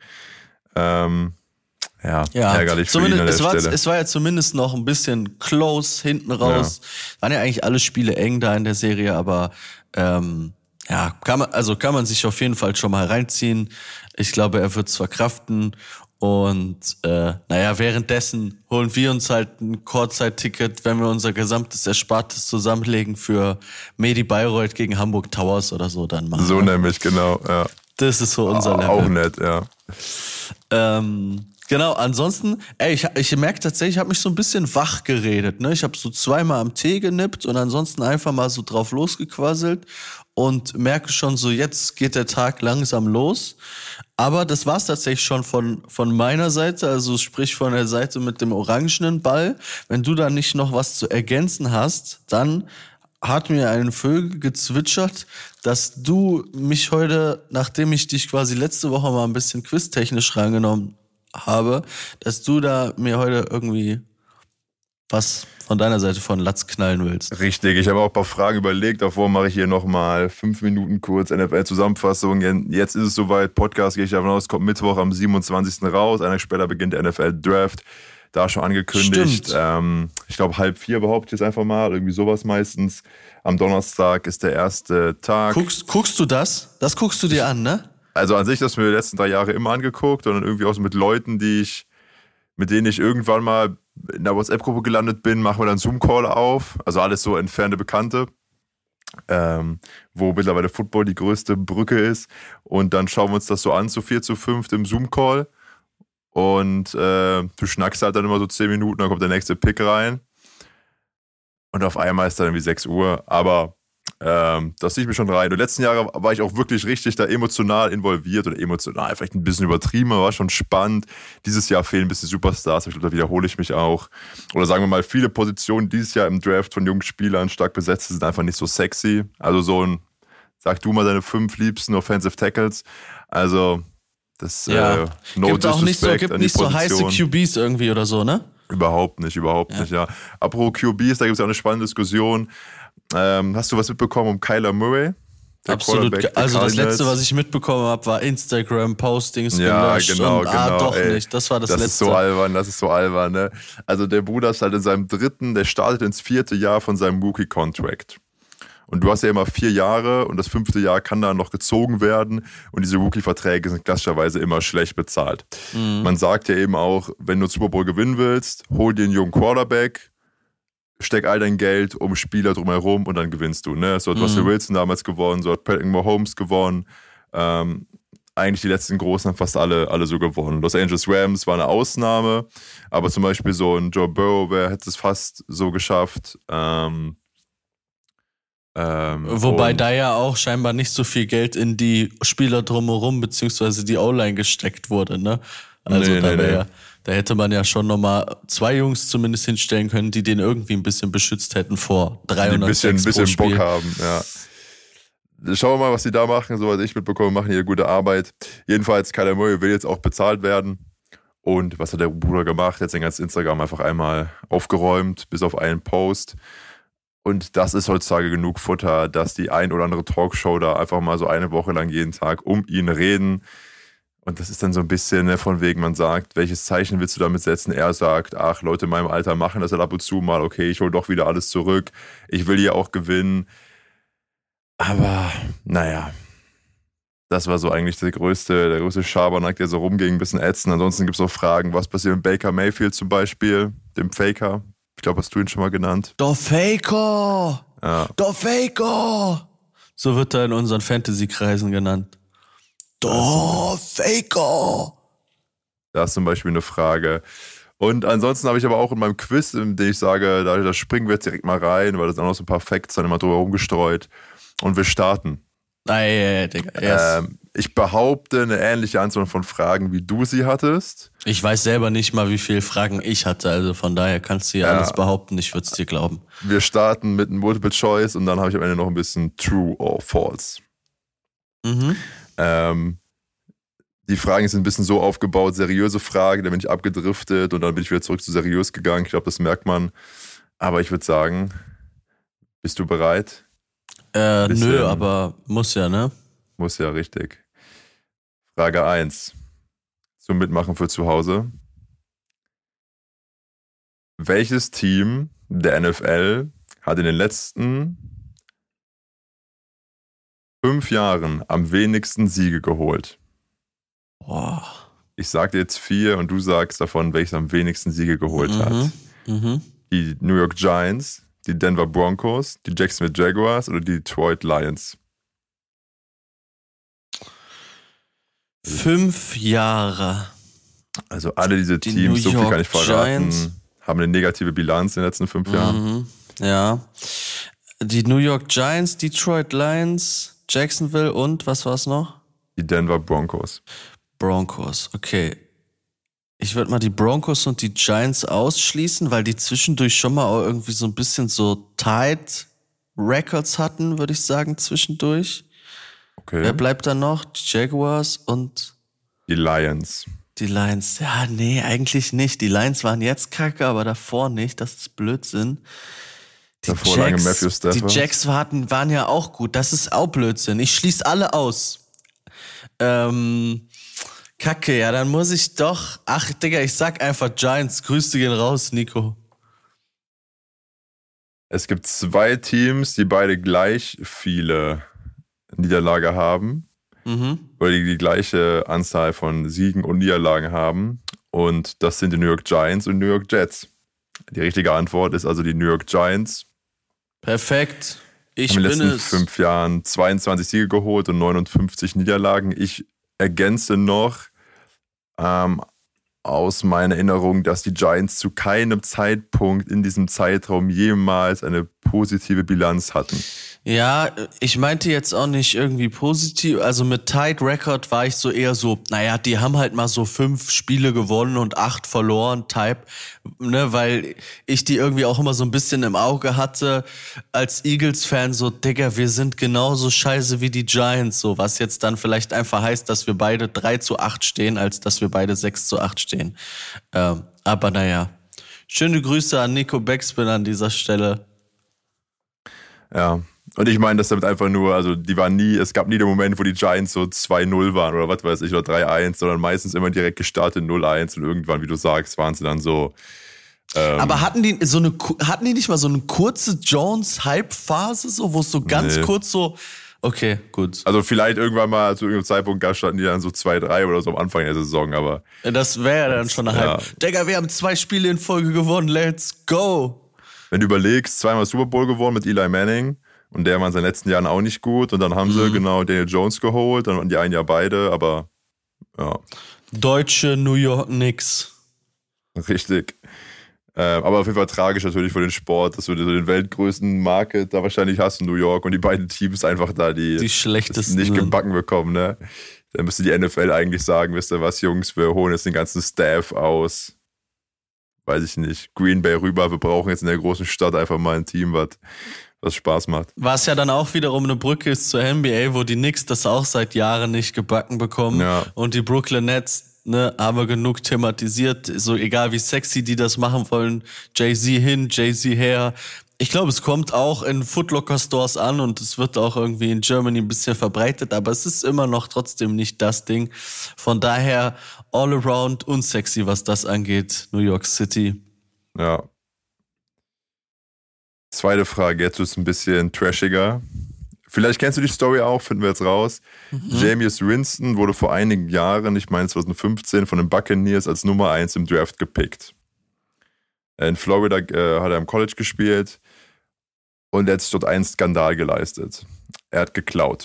Ja, ärgerlich für ihn an der Stelle. Es war ja zumindest noch ein bisschen close hinten raus. Waren ja eigentlich alle Spiele eng da in der Serie, aber kann man sich auf jeden Fall schon mal reinziehen. Ich glaube, er wird es verkraften. Und währenddessen holen wir uns halt ein Kurzzeit-Ticket, wenn wir unser gesamtes Erspartes zusammenlegen für Medi Bayreuth gegen Hamburg Towers oder so dann mal. So nämlich, genau, ja. Das ist so unser Level. Auch nett, ja. Genau, ansonsten, ich merke tatsächlich, ich habe mich so ein bisschen wach geredet, ne? Ich habe so zweimal am Tee genippt und ansonsten einfach mal so drauf losgequasselt und merke schon so, jetzt geht der Tag langsam los. Aber das war's tatsächlich schon von meiner Seite, also sprich von der Seite mit dem orangenen Ball. Wenn du da nicht noch was zu ergänzen hast, dann hat mir ein Vögel gezwitschert, dass du mich heute, nachdem ich dich quasi letzte Woche mal ein bisschen quiztechnisch reingenommen habe, dass du da mir heute irgendwie was von deiner Seite von Latz knallen willst. Richtig, ich habe auch ein paar Fragen überlegt. Davor mache ich hier nochmal 5 Minuten kurz NFL-Zusammenfassung. Jetzt ist es soweit, Podcast gehe ich davon aus, kommt Mittwoch am 27. raus. Eine Woche später beginnt der NFL-Draft. Da schon angekündigt. Ich glaube 3:30 behaupte ich jetzt einfach mal. Irgendwie sowas meistens. Am Donnerstag ist der erste Tag. Guckst du das? Das guckst du dir an, ne? Also an sich, das mir die letzten 3 Jahre immer angeguckt und dann irgendwie auch so mit Leuten, mit denen ich irgendwann mal in der WhatsApp-Gruppe gelandet bin, machen wir dann Zoom-Call auf. Also alles so entfernte Bekannte, wo mittlerweile Football die größte Brücke ist. Und dann schauen wir uns das so an, zu 4 zu 5 im Zoom-Call. Und du schnackst halt dann immer so 10 Minuten, dann kommt der nächste Pick rein. Und auf einmal ist dann irgendwie 6 Uhr. Aber das ziehe ich mir schon rein. Und letzten Jahre war ich auch wirklich richtig da emotional involviert oder emotional, vielleicht ein bisschen übertrieben, aber war schon spannend. Dieses Jahr fehlen ein bisschen Superstars, ich glaube, da wiederhole ich mich auch. Oder sagen wir mal, viele Positionen dieses Jahr im Draft von jungen Spielern stark besetzt sind einfach nicht so sexy. Also sag du mal deine 5 liebsten Offensive Tackles. Also das gibt auch nicht so heiße QBs irgendwie oder so, ne? Überhaupt nicht, ja. Apropos QBs, da gibt es ja auch eine spannende Diskussion. Hast du was mitbekommen um Kyler Murray? Absolut. Also das Letzte, was ich mitbekommen habe, war Instagram-Postings gelöscht. Genau. Nicht. Das war das Letzte. Das ist so albern, ne? Also der Bruder ist halt in seinem der startet ins 4. Jahr von seinem Rookie-Contract. Und du hast ja immer 4 Jahre und das 5. Jahr kann dann noch gezogen werden und diese Rookie-Verträge sind klassischerweise immer schlecht bezahlt. Man sagt ja eben auch, wenn du Super Bowl gewinnen willst, hol dir einen jungen Quarterback, steck all dein Geld um Spieler drumherum und dann gewinnst du. Ne? So hat Russell Wilson damals gewonnen, so hat Patrick Mahomes gewonnen. Eigentlich die letzten Großen haben fast alle so gewonnen. Los Angeles Rams war eine Ausnahme, aber zum Beispiel so ein Joe Burrow, wer hätte es fast so geschafft. Wobei da ja auch scheinbar nicht so viel Geld in die Spieler drumherum beziehungsweise die O-Line gesteckt wurde, ne? Also da hätte man ja schon nochmal 2 Jungs zumindest hinstellen können, die den irgendwie ein bisschen beschützt hätten vor 300 ein bisschen Bock haben, ja. Schauen wir mal, was die da machen. Soweit ich mitbekomme, machen die eine gute Arbeit. Jedenfalls, Kyler Murray will jetzt auch bezahlt werden. Und was hat der Bruder gemacht? Jetzt den ganzen Instagram einfach einmal aufgeräumt, bis auf einen Post. Und das ist heutzutage genug Futter, dass die ein oder andere Talkshow da einfach mal so eine Woche lang jeden Tag um ihn reden. Und das ist dann so ein bisschen von wegen, man sagt, welches Zeichen willst du damit setzen? Er sagt, ach, Leute in meinem Alter machen das halt ab und zu mal. Okay, ich hole doch wieder alles zurück. Ich will hier auch gewinnen. Aber, naja. Das war so eigentlich der größte Schabernack, der so rumging, ein bisschen ätzend. Ansonsten gibt es auch Fragen, was passiert mit Baker Mayfield zum Beispiel, dem Faker. Ich glaube, hast du ihn schon mal genannt. Der Faker! Ja. Der Faker! So wird er in unseren Fantasy-Kreisen genannt. Der Faker! Da ist zum Beispiel eine Frage. Und ansonsten habe ich aber auch in meinem Quiz, in dem ich sage, da springen wir jetzt direkt mal rein, weil das auch noch so ein paar Facts dann immer drüber rumgestreut. Und wir starten. Digga. Yes. Ich behaupte eine ähnliche Anzahl von Fragen, wie du sie hattest. Ich weiß selber nicht mal, wie viele Fragen ich hatte, also von daher kannst du ja alles behaupten, ich würde es dir glauben. Wir starten mit einem Multiple Choice und dann habe ich am Ende noch ein bisschen True or False. Mhm. Die Fragen sind ein bisschen so aufgebaut, seriöse Fragen, dann bin ich abgedriftet und dann bin ich wieder zurück zu seriös gegangen. Ich glaube, das merkt man. Aber ich würde sagen, bist du bereit? Nö, aber muss ja, ne? Muss ja, richtig. Frage 1. Zum Mitmachen für zu Hause. Welches Team der NFL hat in den letzten 5 Jahren am wenigsten Siege geholt? Boah. Ich sag dir jetzt 4 und du sagst davon, welches am wenigsten Siege geholt hat. Mhm. Die New York Giants, die Denver Broncos, die Jacksonville Jaguars oder die Detroit Lions? 5 Jahre. Also alle diese Die Teams, New so viel kann ich York verraten, Giants. haben eine negative Bilanz in den letzten 5 Jahren. Ja. Die New York Giants, Detroit Lions, Jacksonville und was war's noch? Die Denver Broncos. Broncos, okay. Ich würde mal die Broncos und die Giants ausschließen, weil die zwischendurch schon mal auch irgendwie so ein bisschen so tight Records hatten, würde ich sagen, zwischendurch. Okay. Wer bleibt da noch? Die Jaguars und Die Lions. die Lions. Ja, nee, eigentlich nicht. Die Lions waren jetzt kacke, aber davor nicht. Das ist Blödsinn. Die Davor lange Matthew Die Stafford. Jacks waren ja auch gut. Das ist auch Blödsinn. Ich schließe alle aus. Kacke, ja, dann muss ich doch... Ach, Digga, ich sag einfach Giants. Grüße gehen raus, Nico. Es gibt 2 Teams, die beide gleich viele Niederlage haben. Oder die gleiche Anzahl von Siegen und Niederlagen haben. Und das sind die New York Giants und New York Jets. Die richtige Antwort ist also die New York Giants. Perfekt. Ich Haben in den bin letzten es. 5 Jahren 22 Siege geholt und 59 Niederlagen. Ich ergänze noch aus meiner Erinnerung, dass die Giants zu keinem Zeitpunkt in diesem Zeitraum jemals eine positive Bilanz hatten. Ja, ich meinte jetzt auch nicht irgendwie positiv, also mit Tight Record war ich so eher so, naja, die haben halt mal so 5 Spiele gewonnen und 8 verloren, Type, ne, weil ich die irgendwie auch immer so ein bisschen im Auge hatte, als Eagles-Fan so, Digga, wir sind genauso scheiße wie die Giants, so, was jetzt dann vielleicht einfach heißt, dass wir beide 3-8 stehen, als dass wir beide 6-8 stehen. Aber naja, schöne Grüße an Nico Backspin an dieser Stelle. Ja. Und ich meine, das damit einfach nur, also es gab nie den Moment, wo die Giants so 2-0 waren oder was weiß ich, oder 3-1, sondern meistens immer direkt gestartet 0-1 und irgendwann, wie du sagst, waren sie dann so. Aber hatten die nicht mal so eine kurze Jones-Hype-Phase, so, wo es so ganz kurz so, okay, gut. Also vielleicht irgendwann mal zu irgendeinem Zeitpunkt standen die dann so 2-3 oder so am Anfang der Saison, aber. Das wäre ja dann schon eine Hype. Ja. Digga, wir haben 2 Spiele in Folge gewonnen, let's go. Wenn du überlegst, 2-mal Super Bowl gewonnen mit Eli Manning und der war in seinen letzten Jahren auch nicht gut und dann haben sie genau Daniel Jones geholt, dann waren die ein Jahr beide, aber ja. Deutsche New York Knicks. Richtig. Aber auf jeden Fall tragisch natürlich für den Sport, dass du so den weltgrößten Market da wahrscheinlich hast in New York und die beiden Teams einfach da die schlechtesten nicht gebacken bekommen, ne? Dann müsste die NFL eigentlich sagen, wisst ihr was, Jungs, wir holen jetzt den ganzen Staff aus, weiß ich nicht, Green Bay rüber, wir brauchen jetzt in der großen Stadt einfach mal ein Team, was Spaß macht. Was ja dann auch wiederum eine Brücke ist zur NBA, wo die Knicks das auch seit Jahren nicht gebacken bekommen. Ja. Und die Brooklyn Nets, ne, haben wir genug thematisiert. So egal wie sexy die das machen wollen. Jay-Z hin, Jay-Z her. Ich glaube, es kommt auch in Footlocker-Stores an und es wird auch irgendwie in Germany ein bisschen verbreitet, aber es ist immer noch trotzdem nicht das Ding. Von daher all around unsexy, was das angeht, New York City. Ja. Zweite Frage, jetzt ist es ein bisschen trashiger. Vielleicht kennst du die Story auch, finden wir jetzt raus. Jameis Winston wurde vor einigen Jahren, ich meine 2015, von den Buccaneers als Nummer 1 im Draft gepickt. In Florida hat er im College gespielt und er hat sich dort einen Skandal geleistet. Er hat geklaut.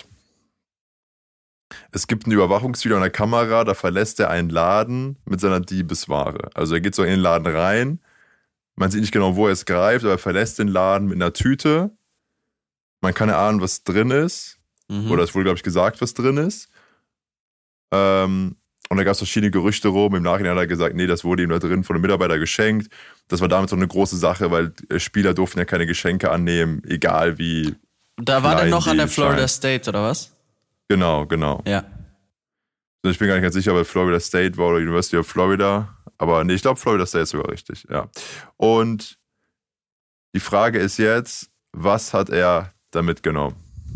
Es gibt ein Überwachungsvideo an der Kamera, da verlässt er einen Laden mit seiner Diebesware. Also er geht so in den Laden rein, man sieht nicht genau, wo er es greift, aber er verlässt den Laden mit einer Tüte. Man kann erahnen, was drin ist. Oder es wurde, glaube ich, gesagt, was drin ist. Und da gab es verschiedene Gerüchte rum. Im Nachhinein hat er gesagt, nee, das wurde ihm da drin von einem Mitarbeiter geschenkt. Das war damit so eine große Sache, weil Spieler durften ja keine Geschenke annehmen, egal wie. Da war der noch an der Florida State, oder was? Genau. Ja. Ich bin gar nicht ganz sicher, ob es Florida State war oder University of Florida. Aber nee, ich glaube, Florida State ist sogar richtig, ja. Und die Frage ist jetzt, was hat er da mitgenommen?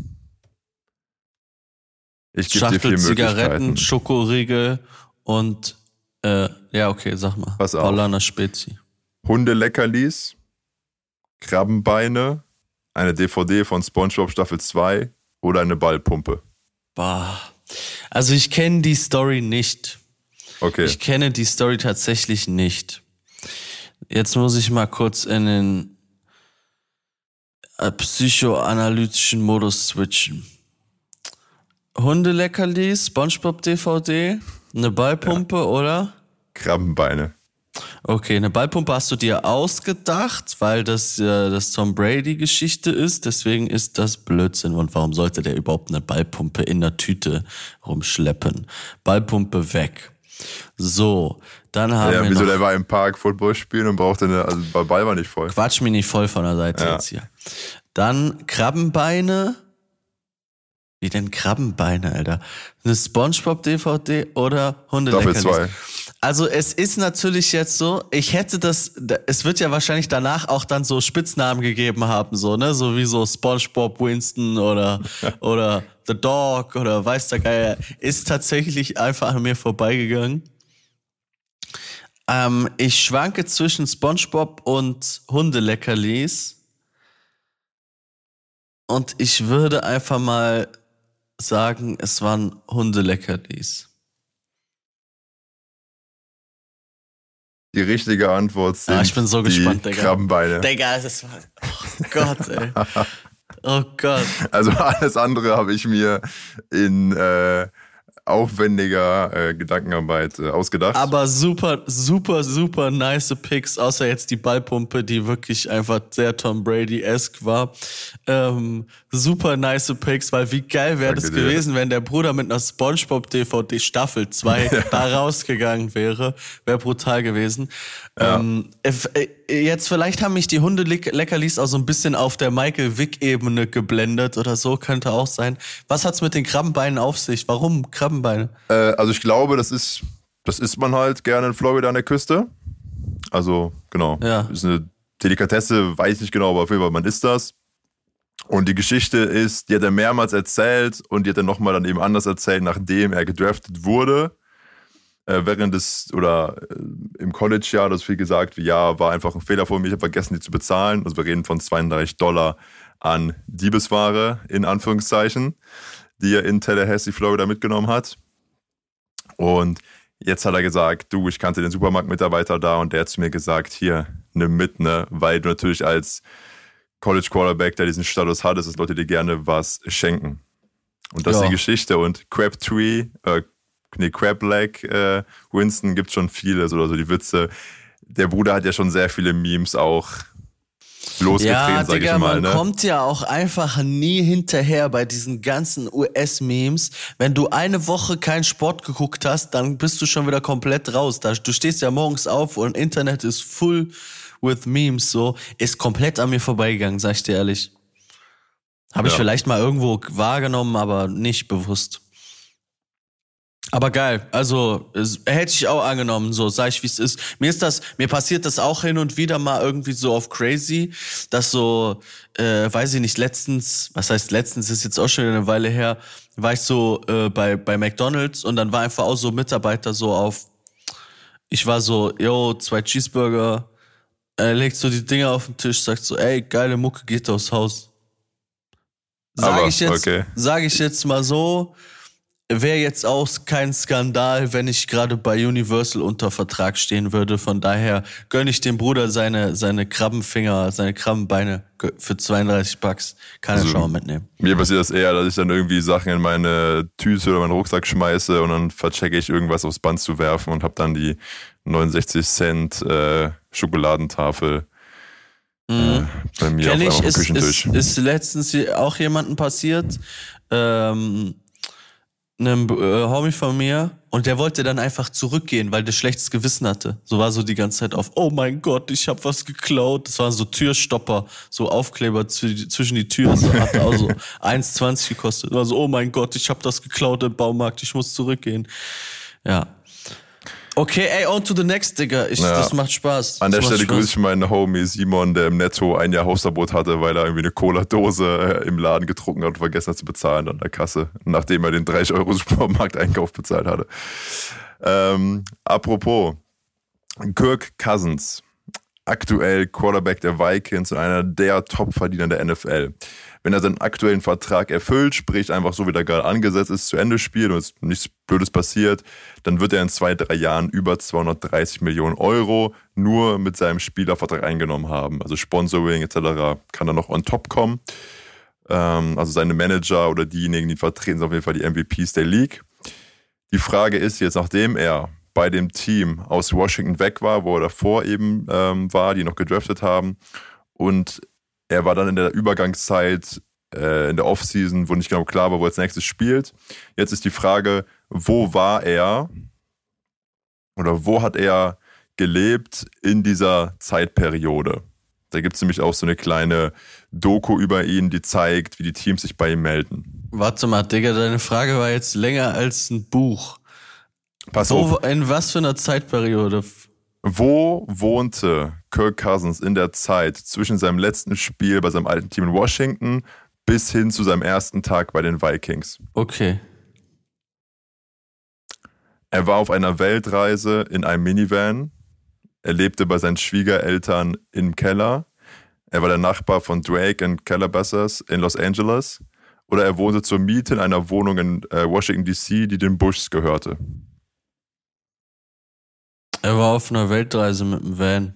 Ich gebe dir 4 Schachtel Möglichkeiten. Zigaretten, Schokoriegel und ja, okay, sag mal. Pass auf. Paulaner Spezi. Hundeleckerlis, Krabbenbeine, eine DVD von SpongeBob Staffel 2 oder eine Ballpumpe. Bah. Also ich kenne die Story nicht. Okay. Ich kenne die Story tatsächlich nicht. Jetzt muss ich mal kurz in den psychoanalytischen Modus switchen. Hundeleckerlis, SpongeBob DVD, eine Ballpumpe oder? Krabbenbeine. Okay, eine Ballpumpe hast du dir ausgedacht, weil das Tom Brady-Geschichte ist. Deswegen ist das Blödsinn. Und warum sollte der überhaupt eine Ballpumpe in der Tüte rumschleppen? Ballpumpe weg. So, dann haben wir wieso, noch... der war im Park Football spielen und brauchte also der Ball war nicht voll. Quatsch mich nicht voll von der Seite jetzt hier. Dann Krabbenbeine. Wie denn Krabbenbeine, Alter? Eine SpongeBob-DVD oder Hundeleckerlis? Staffel 2. Also es ist natürlich jetzt so, es wird ja wahrscheinlich danach auch dann so Spitznamen gegeben haben, so, ne? So wie so SpongeBob Winston oder The Dog oder weiß der Geier. Ist tatsächlich einfach an mir vorbeigegangen. Ich schwanke zwischen SpongeBob und Hundeleckerlis. Und ich würde einfach mal sagen, es waren Hundeleckerlis. Die richtige Antwort sind ich bin so gespannt, die Digga. Krabbenbeine. Digga, das war... Oh Gott, ey. Oh Gott. Also alles andere habe ich mir in aufwendiger Gedankenarbeit ausgedacht. Aber super, super, super nice Picks, außer jetzt die Ballpumpe, die wirklich einfach sehr Tom Brady-esque war. Super nice Picks, weil wie geil wäre das gewesen, wenn der Bruder mit einer SpongeBob-DVD Staffel 2 da rausgegangen wäre. Wäre brutal gewesen. Ja. Jetzt vielleicht haben mich die Hundeleckerlis auch so ein bisschen auf der Michael Vick-Ebene geblendet oder so, könnte auch sein. Was hat's mit den Krabbenbeinen auf sich? Warum Krabbenbeine? Also ich glaube, das isst man halt gerne in Florida an der Küste. Also genau, ist eine Delikatesse, weiß ich nicht genau, aber auf jeden Fall, man isst das. Und die Geschichte ist, die hat er mehrmals erzählt und die hat er nochmal dann eben anders erzählt, nachdem er gedraftet wurde. Während im College-Jahr, das viel gesagt, wie war einfach ein Fehler von mir, ich habe vergessen, die zu bezahlen. Also wir reden von $32 an Diebesware, in Anführungszeichen, die er in Tallahassee, Florida mitgenommen hat. Und jetzt hat er gesagt, ich kannte den Supermarktmitarbeiter da und der hat zu mir gesagt, hier, nimm mit, ne, weil du natürlich als College Quarterback, der diesen Status hat, dass Leute dir gerne was schenken. Und das ist die Geschichte. Und Crab-Leg Winston gibt schon vieles oder so die Witze. Der Bruder hat ja schon sehr viele Memes auch losgetreten, sag ich mal. Man kommt ja auch einfach nie hinterher bei diesen ganzen US-Memes. Wenn du eine Woche keinen Sport geguckt hast, dann bist du schon wieder komplett raus. Du stehst ja morgens auf und Internet ist full with Memes, so. Ist komplett an mir vorbeigegangen, sag ich dir ehrlich. Habe ich vielleicht mal irgendwo wahrgenommen, aber nicht bewusst. Aber geil, also hätte ich auch angenommen, so sag ich, wie es ist. Mir passiert das auch hin und wieder mal irgendwie so auf crazy, dass so, weiß ich nicht, letztens ist jetzt auch schon eine Weile her, war ich so bei McDonald's und dann war einfach auch so Mitarbeiter so ich war so, 2 Cheeseburger, legt so die Dinger auf den Tisch, sagt so, ey, geile Mucke, geht aufs Haus. Sag ich jetzt mal so, wäre jetzt auch kein Skandal, wenn ich gerade bei Universal unter Vertrag stehen würde. Von daher gönne ich dem Bruder seine Krabbenfinger, seine Krabbenbeine für $32. Kann er schon mal mitnehmen. Mir passiert das eher, dass ich dann irgendwie Sachen in meine Tüte oder meinen Rucksack schmeiße und dann verchecke ich irgendwas aufs Band zu werfen und habe dann die 69 Cent Schokoladentafel bei mir Kenn auf dem Küchentisch. Ist letztens auch jemandem passiert, einem Homie von mir, und der wollte dann einfach zurückgehen, weil der schlechtes Gewissen hatte. So war so die ganze Zeit auf, oh mein Gott, ich hab was geklaut. Das waren so Türstopper, so Aufkleber zwischen die Türen. So, hat auch so 1,20 gekostet. War so, oh mein Gott, ich hab das geklaut im Baumarkt, ich muss zurückgehen. Ja. Okay, ey, on to the next, Digga. Das macht Spaß. An der Stelle grüße ich meinen Homie Simon, der im Netto 1 Jahr Hausverbot hatte, weil er irgendwie eine Cola-Dose im Laden getrunken hat und vergessen hat zu bezahlen an der Kasse, nachdem er den 30 € Supermarkteinkauf bezahlt hatte. Apropos, Kirk Cousins, aktuell Quarterback der Vikings und einer der Top-Verdiener der NFL. Wenn er seinen aktuellen Vertrag erfüllt, sprich einfach so, wie der gerade angesetzt ist, zu Ende spielt und es nichts Blödes passiert, dann wird er in 2-3 Jahren über 230 Millionen € nur mit seinem Spielervertrag eingenommen haben. Also Sponsoring etc. kann da noch on top kommen. Also seine Manager oder diejenigen, die vertreten, sind auf jeden Fall die MVPs der League. Die Frage ist jetzt, nachdem er bei dem Team aus Washington weg war, wo er davor eben war, die noch gedraftet haben, und er war dann in der Übergangszeit, in der Offseason, wo nicht genau klar war, wo er als nächstes spielt. Jetzt ist die Frage, wo war er oder wo hat er gelebt in dieser Zeitperiode? Da gibt es nämlich auch so eine kleine Doku über ihn, die zeigt, wie die Teams sich bei ihm melden. Warte mal, Digga, deine Frage war jetzt länger als ein Buch. Pass auf. In was für einer Zeitperiode? Wo wohnte Kirk Cousins in der Zeit zwischen seinem letzten Spiel bei seinem alten Team in Washington bis hin zu seinem ersten Tag bei den Vikings? Okay. Er war auf einer Weltreise in einem Minivan. Er lebte bei seinen Schwiegereltern im Keller. Er war der Nachbar von Drake in Calabasas in Los Angeles. Oder er wohnte zur Miete in einer Wohnung in Washington D.C., die den Bushs gehörte. Er war auf einer Weltreise mit dem Van.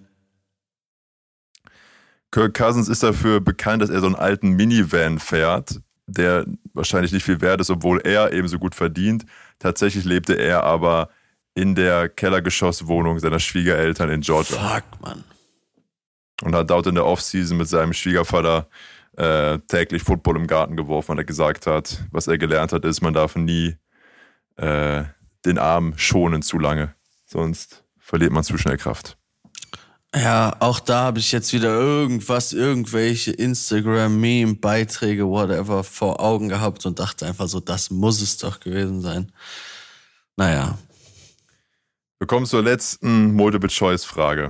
Kirk Cousins ist dafür bekannt, dass er so einen alten Minivan fährt, der wahrscheinlich nicht viel wert ist, obwohl er eben so gut verdient. Tatsächlich lebte er aber in der Kellergeschosswohnung seiner Schwiegereltern in Georgia. Fuck, Mann. Und hat dort in der Offseason mit seinem Schwiegervater täglich Football im Garten geworfen, weil er gesagt hat, was er gelernt hat, ist, man darf nie den Arm schonen zu lange, sonst verliert man zu schnell Kraft. Ja, auch da habe ich jetzt wieder irgendwelche Instagram-Meme-Beiträge, whatever, vor Augen gehabt und dachte einfach so, das muss es doch gewesen sein. Naja. Wir kommen zur letzten Multiple-Choice-Frage.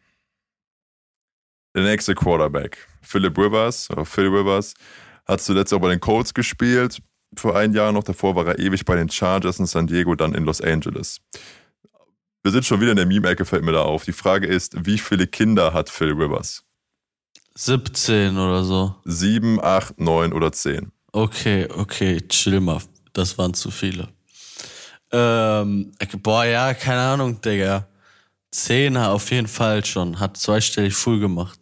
Der nächste Quarterback, Phil Rivers, hat zuletzt auch bei den Colts gespielt, für 1 Jahr noch. Davor war er ewig bei den Chargers in San Diego, dann in Los Angeles. Wir sind schon wieder in der Meme-Ecke, fällt mir da auf. Die Frage ist, wie viele Kinder hat Phil Rivers? 17 oder so. 7, 8, 9 oder 10. Okay, chill mal. Das waren zu viele. Ja, keine Ahnung, Digga. 10 auf jeden Fall schon. Hat zweistellig full gemacht.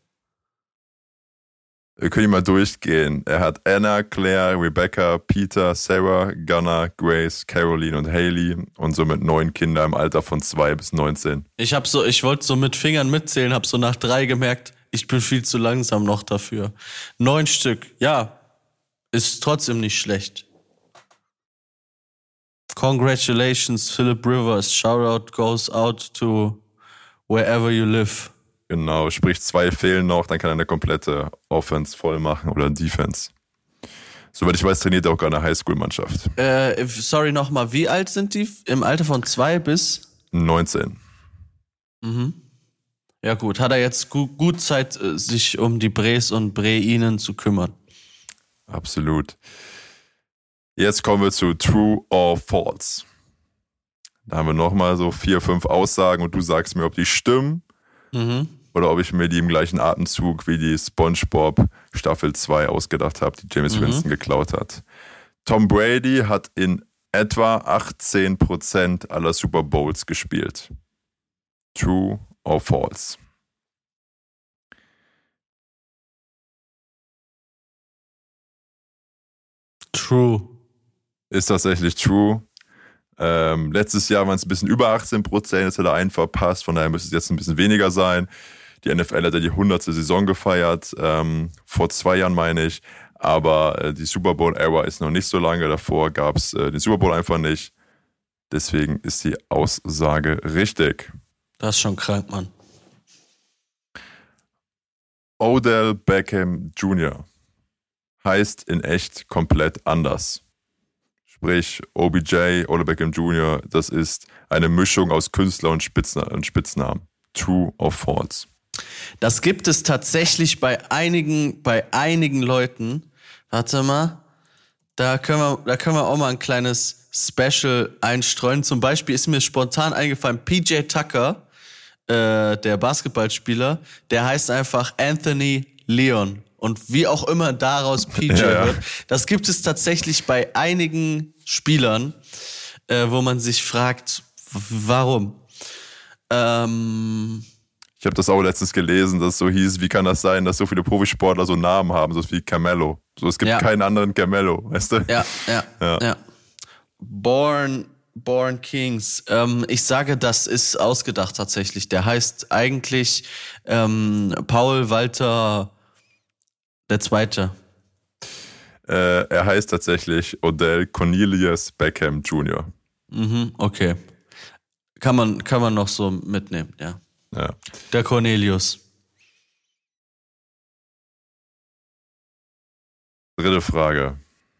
Wir können mal durchgehen. Er hat Anna, Claire, Rebecca, Peter, Sarah, Gunnar, Grace, Caroline und Haley und somit 9 Kinder im Alter von 2 bis 19. Ich wollte so mit Fingern mitzählen, hab so nach 3 gemerkt, ich bin viel zu langsam noch dafür. 9 Stück, ja, ist trotzdem nicht schlecht. Congratulations, Philip Rivers. Shoutout goes out to wherever you live. Genau, sprich 2 fehlen noch, dann kann er eine komplette Offense voll machen oder Defense. Soweit ich weiß, trainiert er auch gerade eine Highschool-Mannschaft. Sorry nochmal, wie alt sind die? Im Alter von 2 bis? 19. Mhm. Ja gut, hat er jetzt gut Zeit, sich um die Brees und Breinen zu kümmern. Absolut. Jetzt kommen wir zu True or False. Da haben wir nochmal so 4, 5 Aussagen und du sagst mir, ob die stimmen. Mhm. oder ob ich mir die im gleichen Atemzug wie die SpongeBob Staffel 2 ausgedacht habe, die Jameis Winston geklaut hat. Tom Brady hat in etwa 18% aller Super Bowls gespielt. True or false? True. Ist tatsächlich true. Letztes Jahr waren es ein bisschen über 18%, jetzt hat er einen verpasst, von daher müsste es jetzt ein bisschen weniger sein. Die NFL hat ja die 100. Saison gefeiert, vor 2 Jahren meine ich, aber die Super Bowl-Ära ist noch nicht so lange, davor gab es den Super Bowl einfach nicht. Deswegen ist die Aussage richtig. Das ist schon krank, Mann. Odell Beckham Jr. heißt in echt komplett anders. Sprich, OBJ, Odell Beckham Jr., das ist eine Mischung aus Künstler und Spitznamen. True or false? Das gibt es tatsächlich bei einigen Leuten. Warte mal, da können wir auch mal ein kleines Special einstreuen. Zum Beispiel ist mir spontan eingefallen, PJ Tucker, der Basketballspieler, der heißt einfach Anthony Leon. Und wie auch immer daraus PJ wird, das gibt es tatsächlich bei einigen Spielern, wo man sich fragt, warum? Ich habe das auch letztens gelesen, dass es so hieß, wie kann das sein, dass so viele Profisportler so Namen haben, so wie Carmelo. So, es gibt keinen anderen Carmelo, weißt du? Ja. Born Kings. Ich sage, das ist ausgedacht tatsächlich. Der heißt eigentlich Paul Walter II. Er heißt tatsächlich Odell Cornelius Beckham Jr. Okay. Kann man noch so mitnehmen, ja. Der Cornelius. Dritte Frage.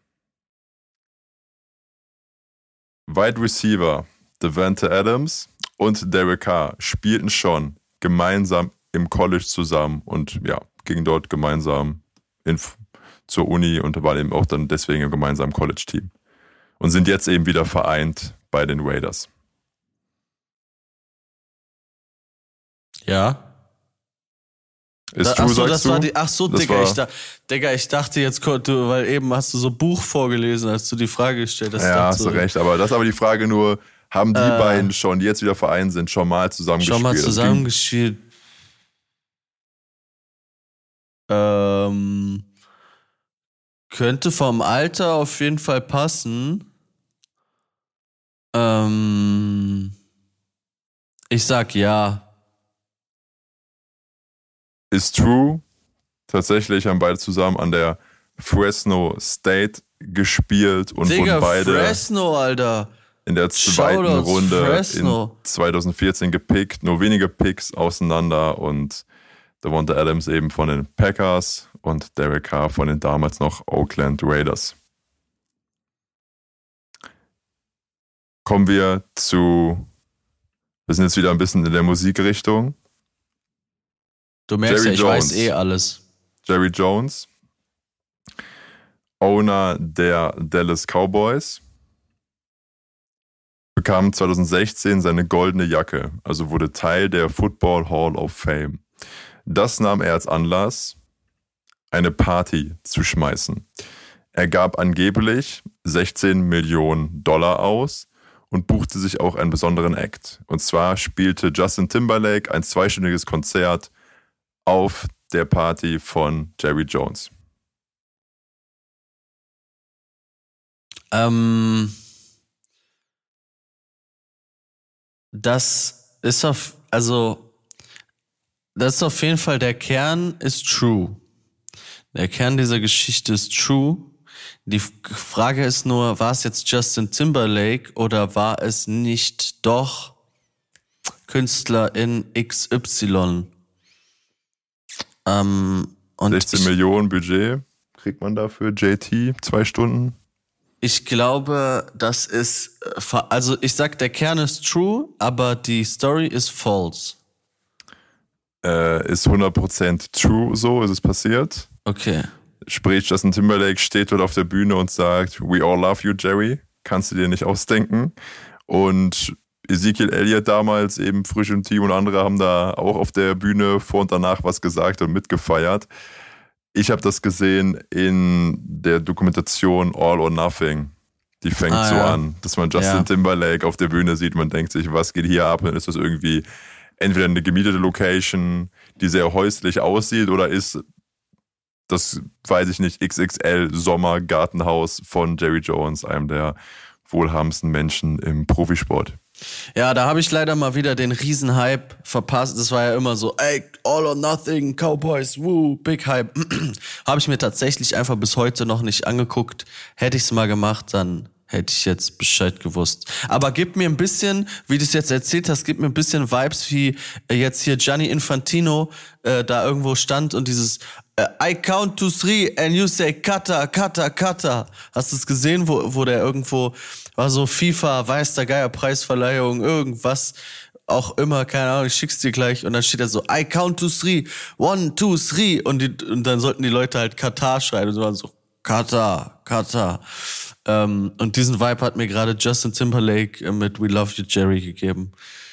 Wide Receiver Davante Adams und Derek Carr spielten schon gemeinsam im College zusammen und gingen dort gemeinsam zur Uni und waren eben auch dann deswegen im gemeinsamen College-Team. Und sind jetzt eben wieder vereint bei den Raiders. Ja. Ist true, sagst du? Ich dachte jetzt, weil eben hast du so Buch vorgelesen, als du die Frage gestellt hast. Ja, hast du recht, aber das ist aber die Frage nur, haben die beiden schon, die jetzt wieder vereint sind, schon mal zusammengespielt? Schon mal zusammengespielt. Könnte vom Alter auf jeden Fall passen. Ich sag ja. Ist true. Tatsächlich haben beide zusammen an der Fresno State gespielt und wurden beide Fresno, Alter. in der zweiten Runde Fresno. in 2014 gepickt. Nur wenige Picks auseinander und Davante Adams eben von den Packers und Derek Carr von den damals noch Oakland Raiders. Kommen wir wir sind jetzt wieder ein bisschen in der Musikrichtung. Du merkst ich weiß alles. Jerry Jones, Owner der Dallas Cowboys, bekam 2016 seine goldene Jacke, also wurde Teil der Football Hall of Fame. Das nahm er als Anlass, eine Party zu schmeißen. Er gab angeblich $16 Millionen aus und buchte sich auch einen besonderen Act. Und zwar spielte Justin Timberlake ein 2-stündiges Konzert auf der Party von Jerry Jones. Das ist auf jeden Fall, der Kern ist true. Der Kern dieser Geschichte ist true. Die Frage ist nur, war es jetzt Justin Timberlake oder war es nicht doch Künstler in XY? Und 16 Millionen Budget kriegt man dafür, JT, 2 Stunden. Ich glaube, das ist, also ich sag, der Kern ist true, aber die Story ist false. Ist 100% true, so ist es passiert. Okay. Sprich, Justin Timberlake steht dort auf der Bühne und sagt, "We all love you, Jerry." Kannst du dir nicht ausdenken. Und Ezekiel Elliott damals eben frisch im Team und andere haben da auch auf der Bühne vor und danach was gesagt und mitgefeiert. Ich habe das gesehen in der Dokumentation All or Nothing. Die fängt so an, dass man Justin Timberlake auf der Bühne sieht. Man denkt sich, was geht hier ab? Dann ist das irgendwie entweder eine gemietete Location, die sehr häuslich aussieht, oder ist das, weiß ich nicht, XXL Sommergartenhaus von Jerry Jones, einem der wohlhabendsten Menschen im Profisport. Ja, da habe ich leider mal wieder den Riesenhype verpasst. Das war ja immer so, ey, All or Nothing, Cowboys, woo, Big Hype. Habe ich mir tatsächlich einfach bis heute noch nicht angeguckt. Hätte ich es mal gemacht, dann hätte ich jetzt Bescheid gewusst. Aber gib mir ein bisschen, wie du es jetzt erzählt hast, gib mir ein bisschen Vibes, wie jetzt hier Gianni Infantino da irgendwo stand und dieses I count to 3 and you say Kata, Kata, Kata. Hast du es gesehen, wo der irgendwo war, so FIFA, weiß der Geier, Preisverleihung, irgendwas, auch immer, keine Ahnung, ich schick's dir gleich. Und dann steht da so, I count to 3, 1, 2, 3. Und dann sollten die Leute halt Katar schreien. Und so waren so, Kata, Kata. Und diesen Vibe hat mir gerade Justin Timberlake mit We Love You Jerry gegeben.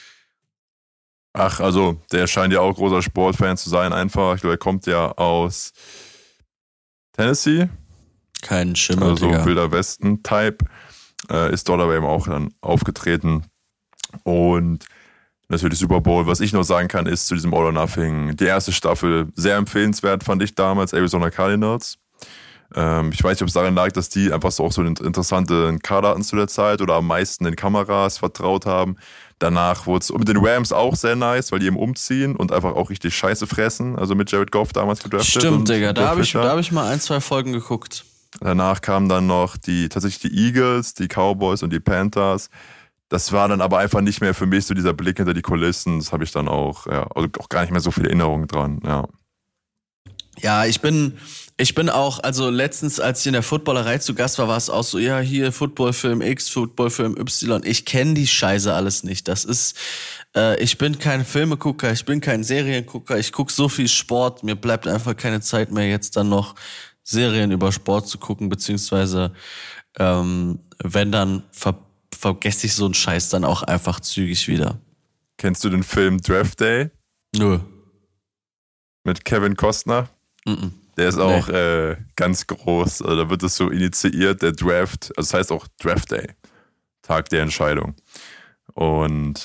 Ach, also der scheint ja auch großer Sportfan zu sein, einfach. Ich glaube, er kommt ja aus Tennessee. Kein Schimmer, also Digga. Wilder Westen-Type. Ist dort aber eben auch dann aufgetreten. Und natürlich Super Bowl. Was ich noch sagen kann, ist zu diesem All or Nothing, die erste Staffel, sehr empfehlenswert, fand ich damals, Arizona Cardinals. Ich weiß nicht, ob es daran lag, dass die einfach so auch so einen interessanten Kader hatten zu der Zeit oder am meisten den Kameras vertraut haben. Danach wurde es mit den Rams auch sehr nice, weil die eben umziehen und einfach auch richtig Scheiße fressen. Also mit Jared Goff damals gedraftet. Stimmt, Digga. Da habe ich mal 1, 2 Folgen geguckt. Danach kamen dann noch tatsächlich die Eagles, die Cowboys und die Panthers. Das war dann aber einfach nicht mehr für mich so dieser Blick hinter die Kulissen. Das habe ich dann auch, also auch gar nicht mehr so viele Erinnerungen dran, ja. Ja, ich bin auch, also letztens, als ich in der Footballerei zu Gast war, war es auch so, ja, hier Footballfilm X, Footballfilm Y. Ich kenne die Scheiße alles nicht. Das ist, ich bin kein Filmegucker, ich bin kein Seriengucker, ich gucke so viel Sport, mir bleibt einfach keine Zeit mehr, jetzt dann noch Serien über Sport zu gucken, beziehungsweise wenn, dann vergesse ich so einen Scheiß dann auch einfach zügig wieder. Kennst du den Film Draft Day? Nö. Mit Kevin Costner? Mhm. Der ist auch ganz groß. Also da wird es so initiiert, der Draft, also das heißt auch Draft Day, Tag der Entscheidung. Und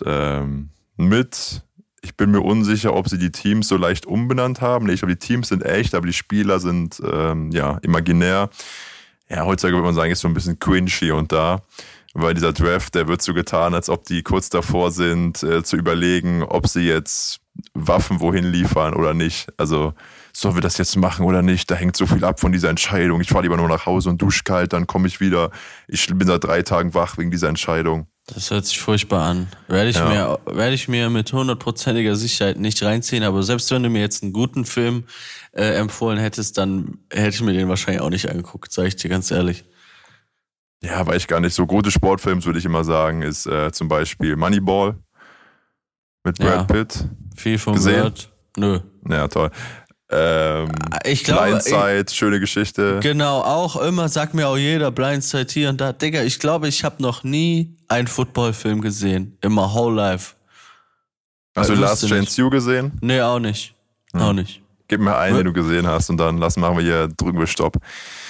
ich bin mir unsicher, ob sie die Teams so leicht umbenannt haben. Nee, ich glaube, die Teams sind echt, aber die Spieler sind imaginär. Ja, heutzutage würde man sagen, ist so ein bisschen cringy und da. Weil dieser Draft, der wird so getan, als ob die kurz davor sind, zu überlegen, ob sie jetzt Waffen wohin liefern oder nicht. Also, sollen wir das jetzt machen oder nicht? Da hängt so viel ab von dieser Entscheidung. Ich fahre lieber nur nach Hause und dusche kalt, dann komme ich wieder. Ich bin seit 3 Tagen wach wegen dieser Entscheidung. Das hört sich furchtbar an. Werde ich mir mit 100%iger Sicherheit nicht reinziehen, aber selbst wenn du mir jetzt einen guten Film empfohlen hättest, dann hätte ich mir den wahrscheinlich auch nicht angeguckt, sage ich dir ganz ehrlich. Ja, weiß ich gar nicht. So gute Sportfilms, würde ich immer sagen, ist zum Beispiel Moneyball mit Brad Pitt. Viel von gehört. Nö. Ja, toll. Ich glaube, Blindside, schöne Geschichte. Genau, auch immer, sagt mir auch jeder, Blindside hier und da. Digga, ich glaube, ich habe noch nie einen Footballfilm gesehen. In my whole life. Hast du Last Chance You gesehen? Nee, auch nicht. Auch nicht. Gib mir einen, den du gesehen hast und dann machen wir hier, drücken wir Stopp.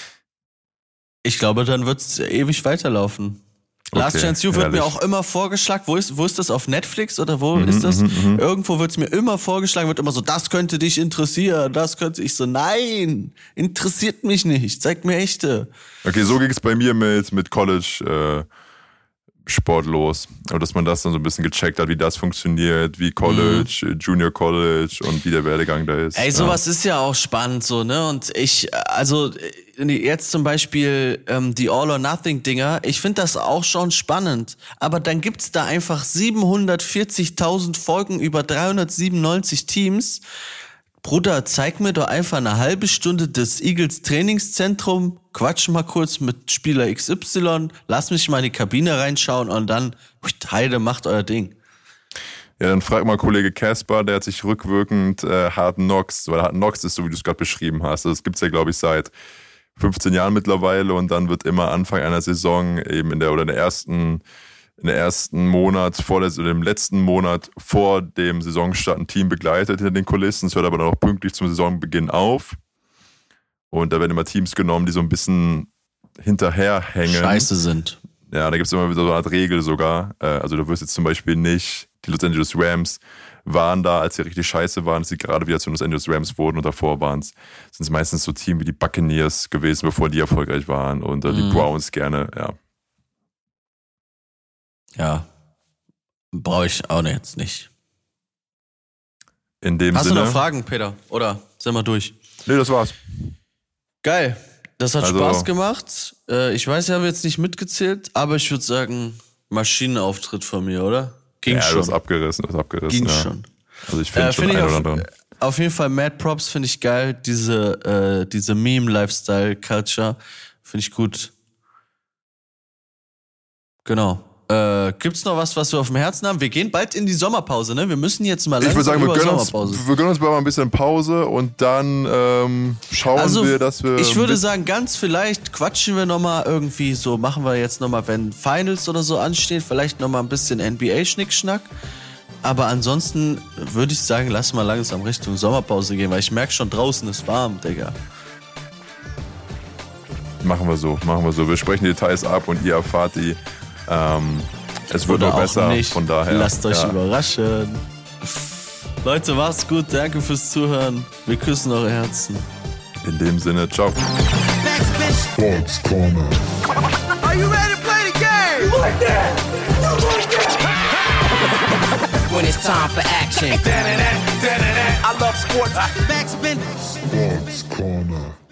Ich glaube, dann wird's ewig weiterlaufen. Okay, Last Chance You wird mir auch immer vorgeschlagen. Wo ist das? Auf Netflix oder wo ist das? Irgendwo wird's mir immer vorgeschlagen, wird immer so, das könnte dich interessieren, ich so, nein, interessiert mich nicht, zeig mir echte. Okay, so ging es bei mir mit College Sport los. Aber dass man das dann so ein bisschen gecheckt hat, wie das funktioniert, wie College, Junior College und wie der Werdegang da ist. Ey, sowas ist ja auch spannend so, ne? Und jetzt zum Beispiel die All-or-Nothing-Dinger, ich finde das auch schon spannend. Aber dann gibt's da einfach 740.000 Folgen über 397 Teams. Bruder, zeig mir doch einfach eine halbe Stunde des Eagles Trainingszentrum, quatsch mal kurz mit Spieler XY, lass mich mal in die Kabine reinschauen und dann, Heide, macht euer Ding. Ja, dann frag mal Kollege Casper, der hat sich rückwirkend Hard Knocks, weil Hard Knocks ist so, wie du es gerade beschrieben hast. Das gibt's ja, glaube ich, seit 15 Jahren mittlerweile und dann wird immer Anfang einer Saison eben in der ersten im ersten Monat, im letzten Monat vor dem Saisonstart ein Team begleitet hinter den Kulissen. Es hört aber dann auch pünktlich zum Saisonbeginn auf. Und da werden immer Teams genommen, die so ein bisschen hinterherhängen. Scheiße sind. Ja, da gibt es immer wieder so eine Art Regel sogar. Also du wirst jetzt zum Beispiel nicht, die Los Angeles Rams waren da, als sie richtig scheiße waren, dass sie gerade wieder zu Los Angeles Rams wurden und davor sind es meistens so Teams wie die Buccaneers gewesen, bevor die erfolgreich waren und die Browns gerne, ja. Ja, brauche ich auch jetzt nicht. In dem Hast Sinne. du noch Fragen, Peter? Oder sind wir durch? Nee, das war's. Geil. Das hat Also- Spaß gemacht. Ich weiß, ich habe jetzt nicht mitgezählt, aber ich würde sagen, Maschinenauftritt von mir, oder? Ging Ja, schon. du hast abgerissen. Ging ja. schon. Also ich finde schon Find ich einen oder anderen. auf jeden Fall Mad Props finde ich geil. Diese Meme-Lifestyle-Culture finde ich gut. Genau. Gibt's noch was wir auf dem Herzen haben? Wir gehen bald in die Sommerpause, ne? Wir müssen jetzt mal Ich würde sagen, wir gönnen Sommerpause. uns mal ein bisschen Pause und dann schauen wir, dass wir... Ich würde sagen, ganz vielleicht quatschen wir nochmal irgendwie so, machen wir jetzt nochmal, wenn Finals oder so anstehen, vielleicht nochmal ein bisschen NBA-Schnickschnack. Aber ansonsten würde ich sagen, lass mal langsam Richtung Sommerpause gehen, weil ich merke schon, draußen ist warm, Digga. Machen wir so. Wir sprechen die Details ab und ihr erfahrt die. Es wird Oder noch auch besser, nicht. von daher. Lasst euch ja. überraschen. Leute, macht's gut, danke fürs Zuhören. Wir küssen eure Herzen. In dem Sinne, ciao. Sports Corner. Are you ready to play the game? You like that? You like that? When it's time for action. I love sports. Backspin. Sports Corner.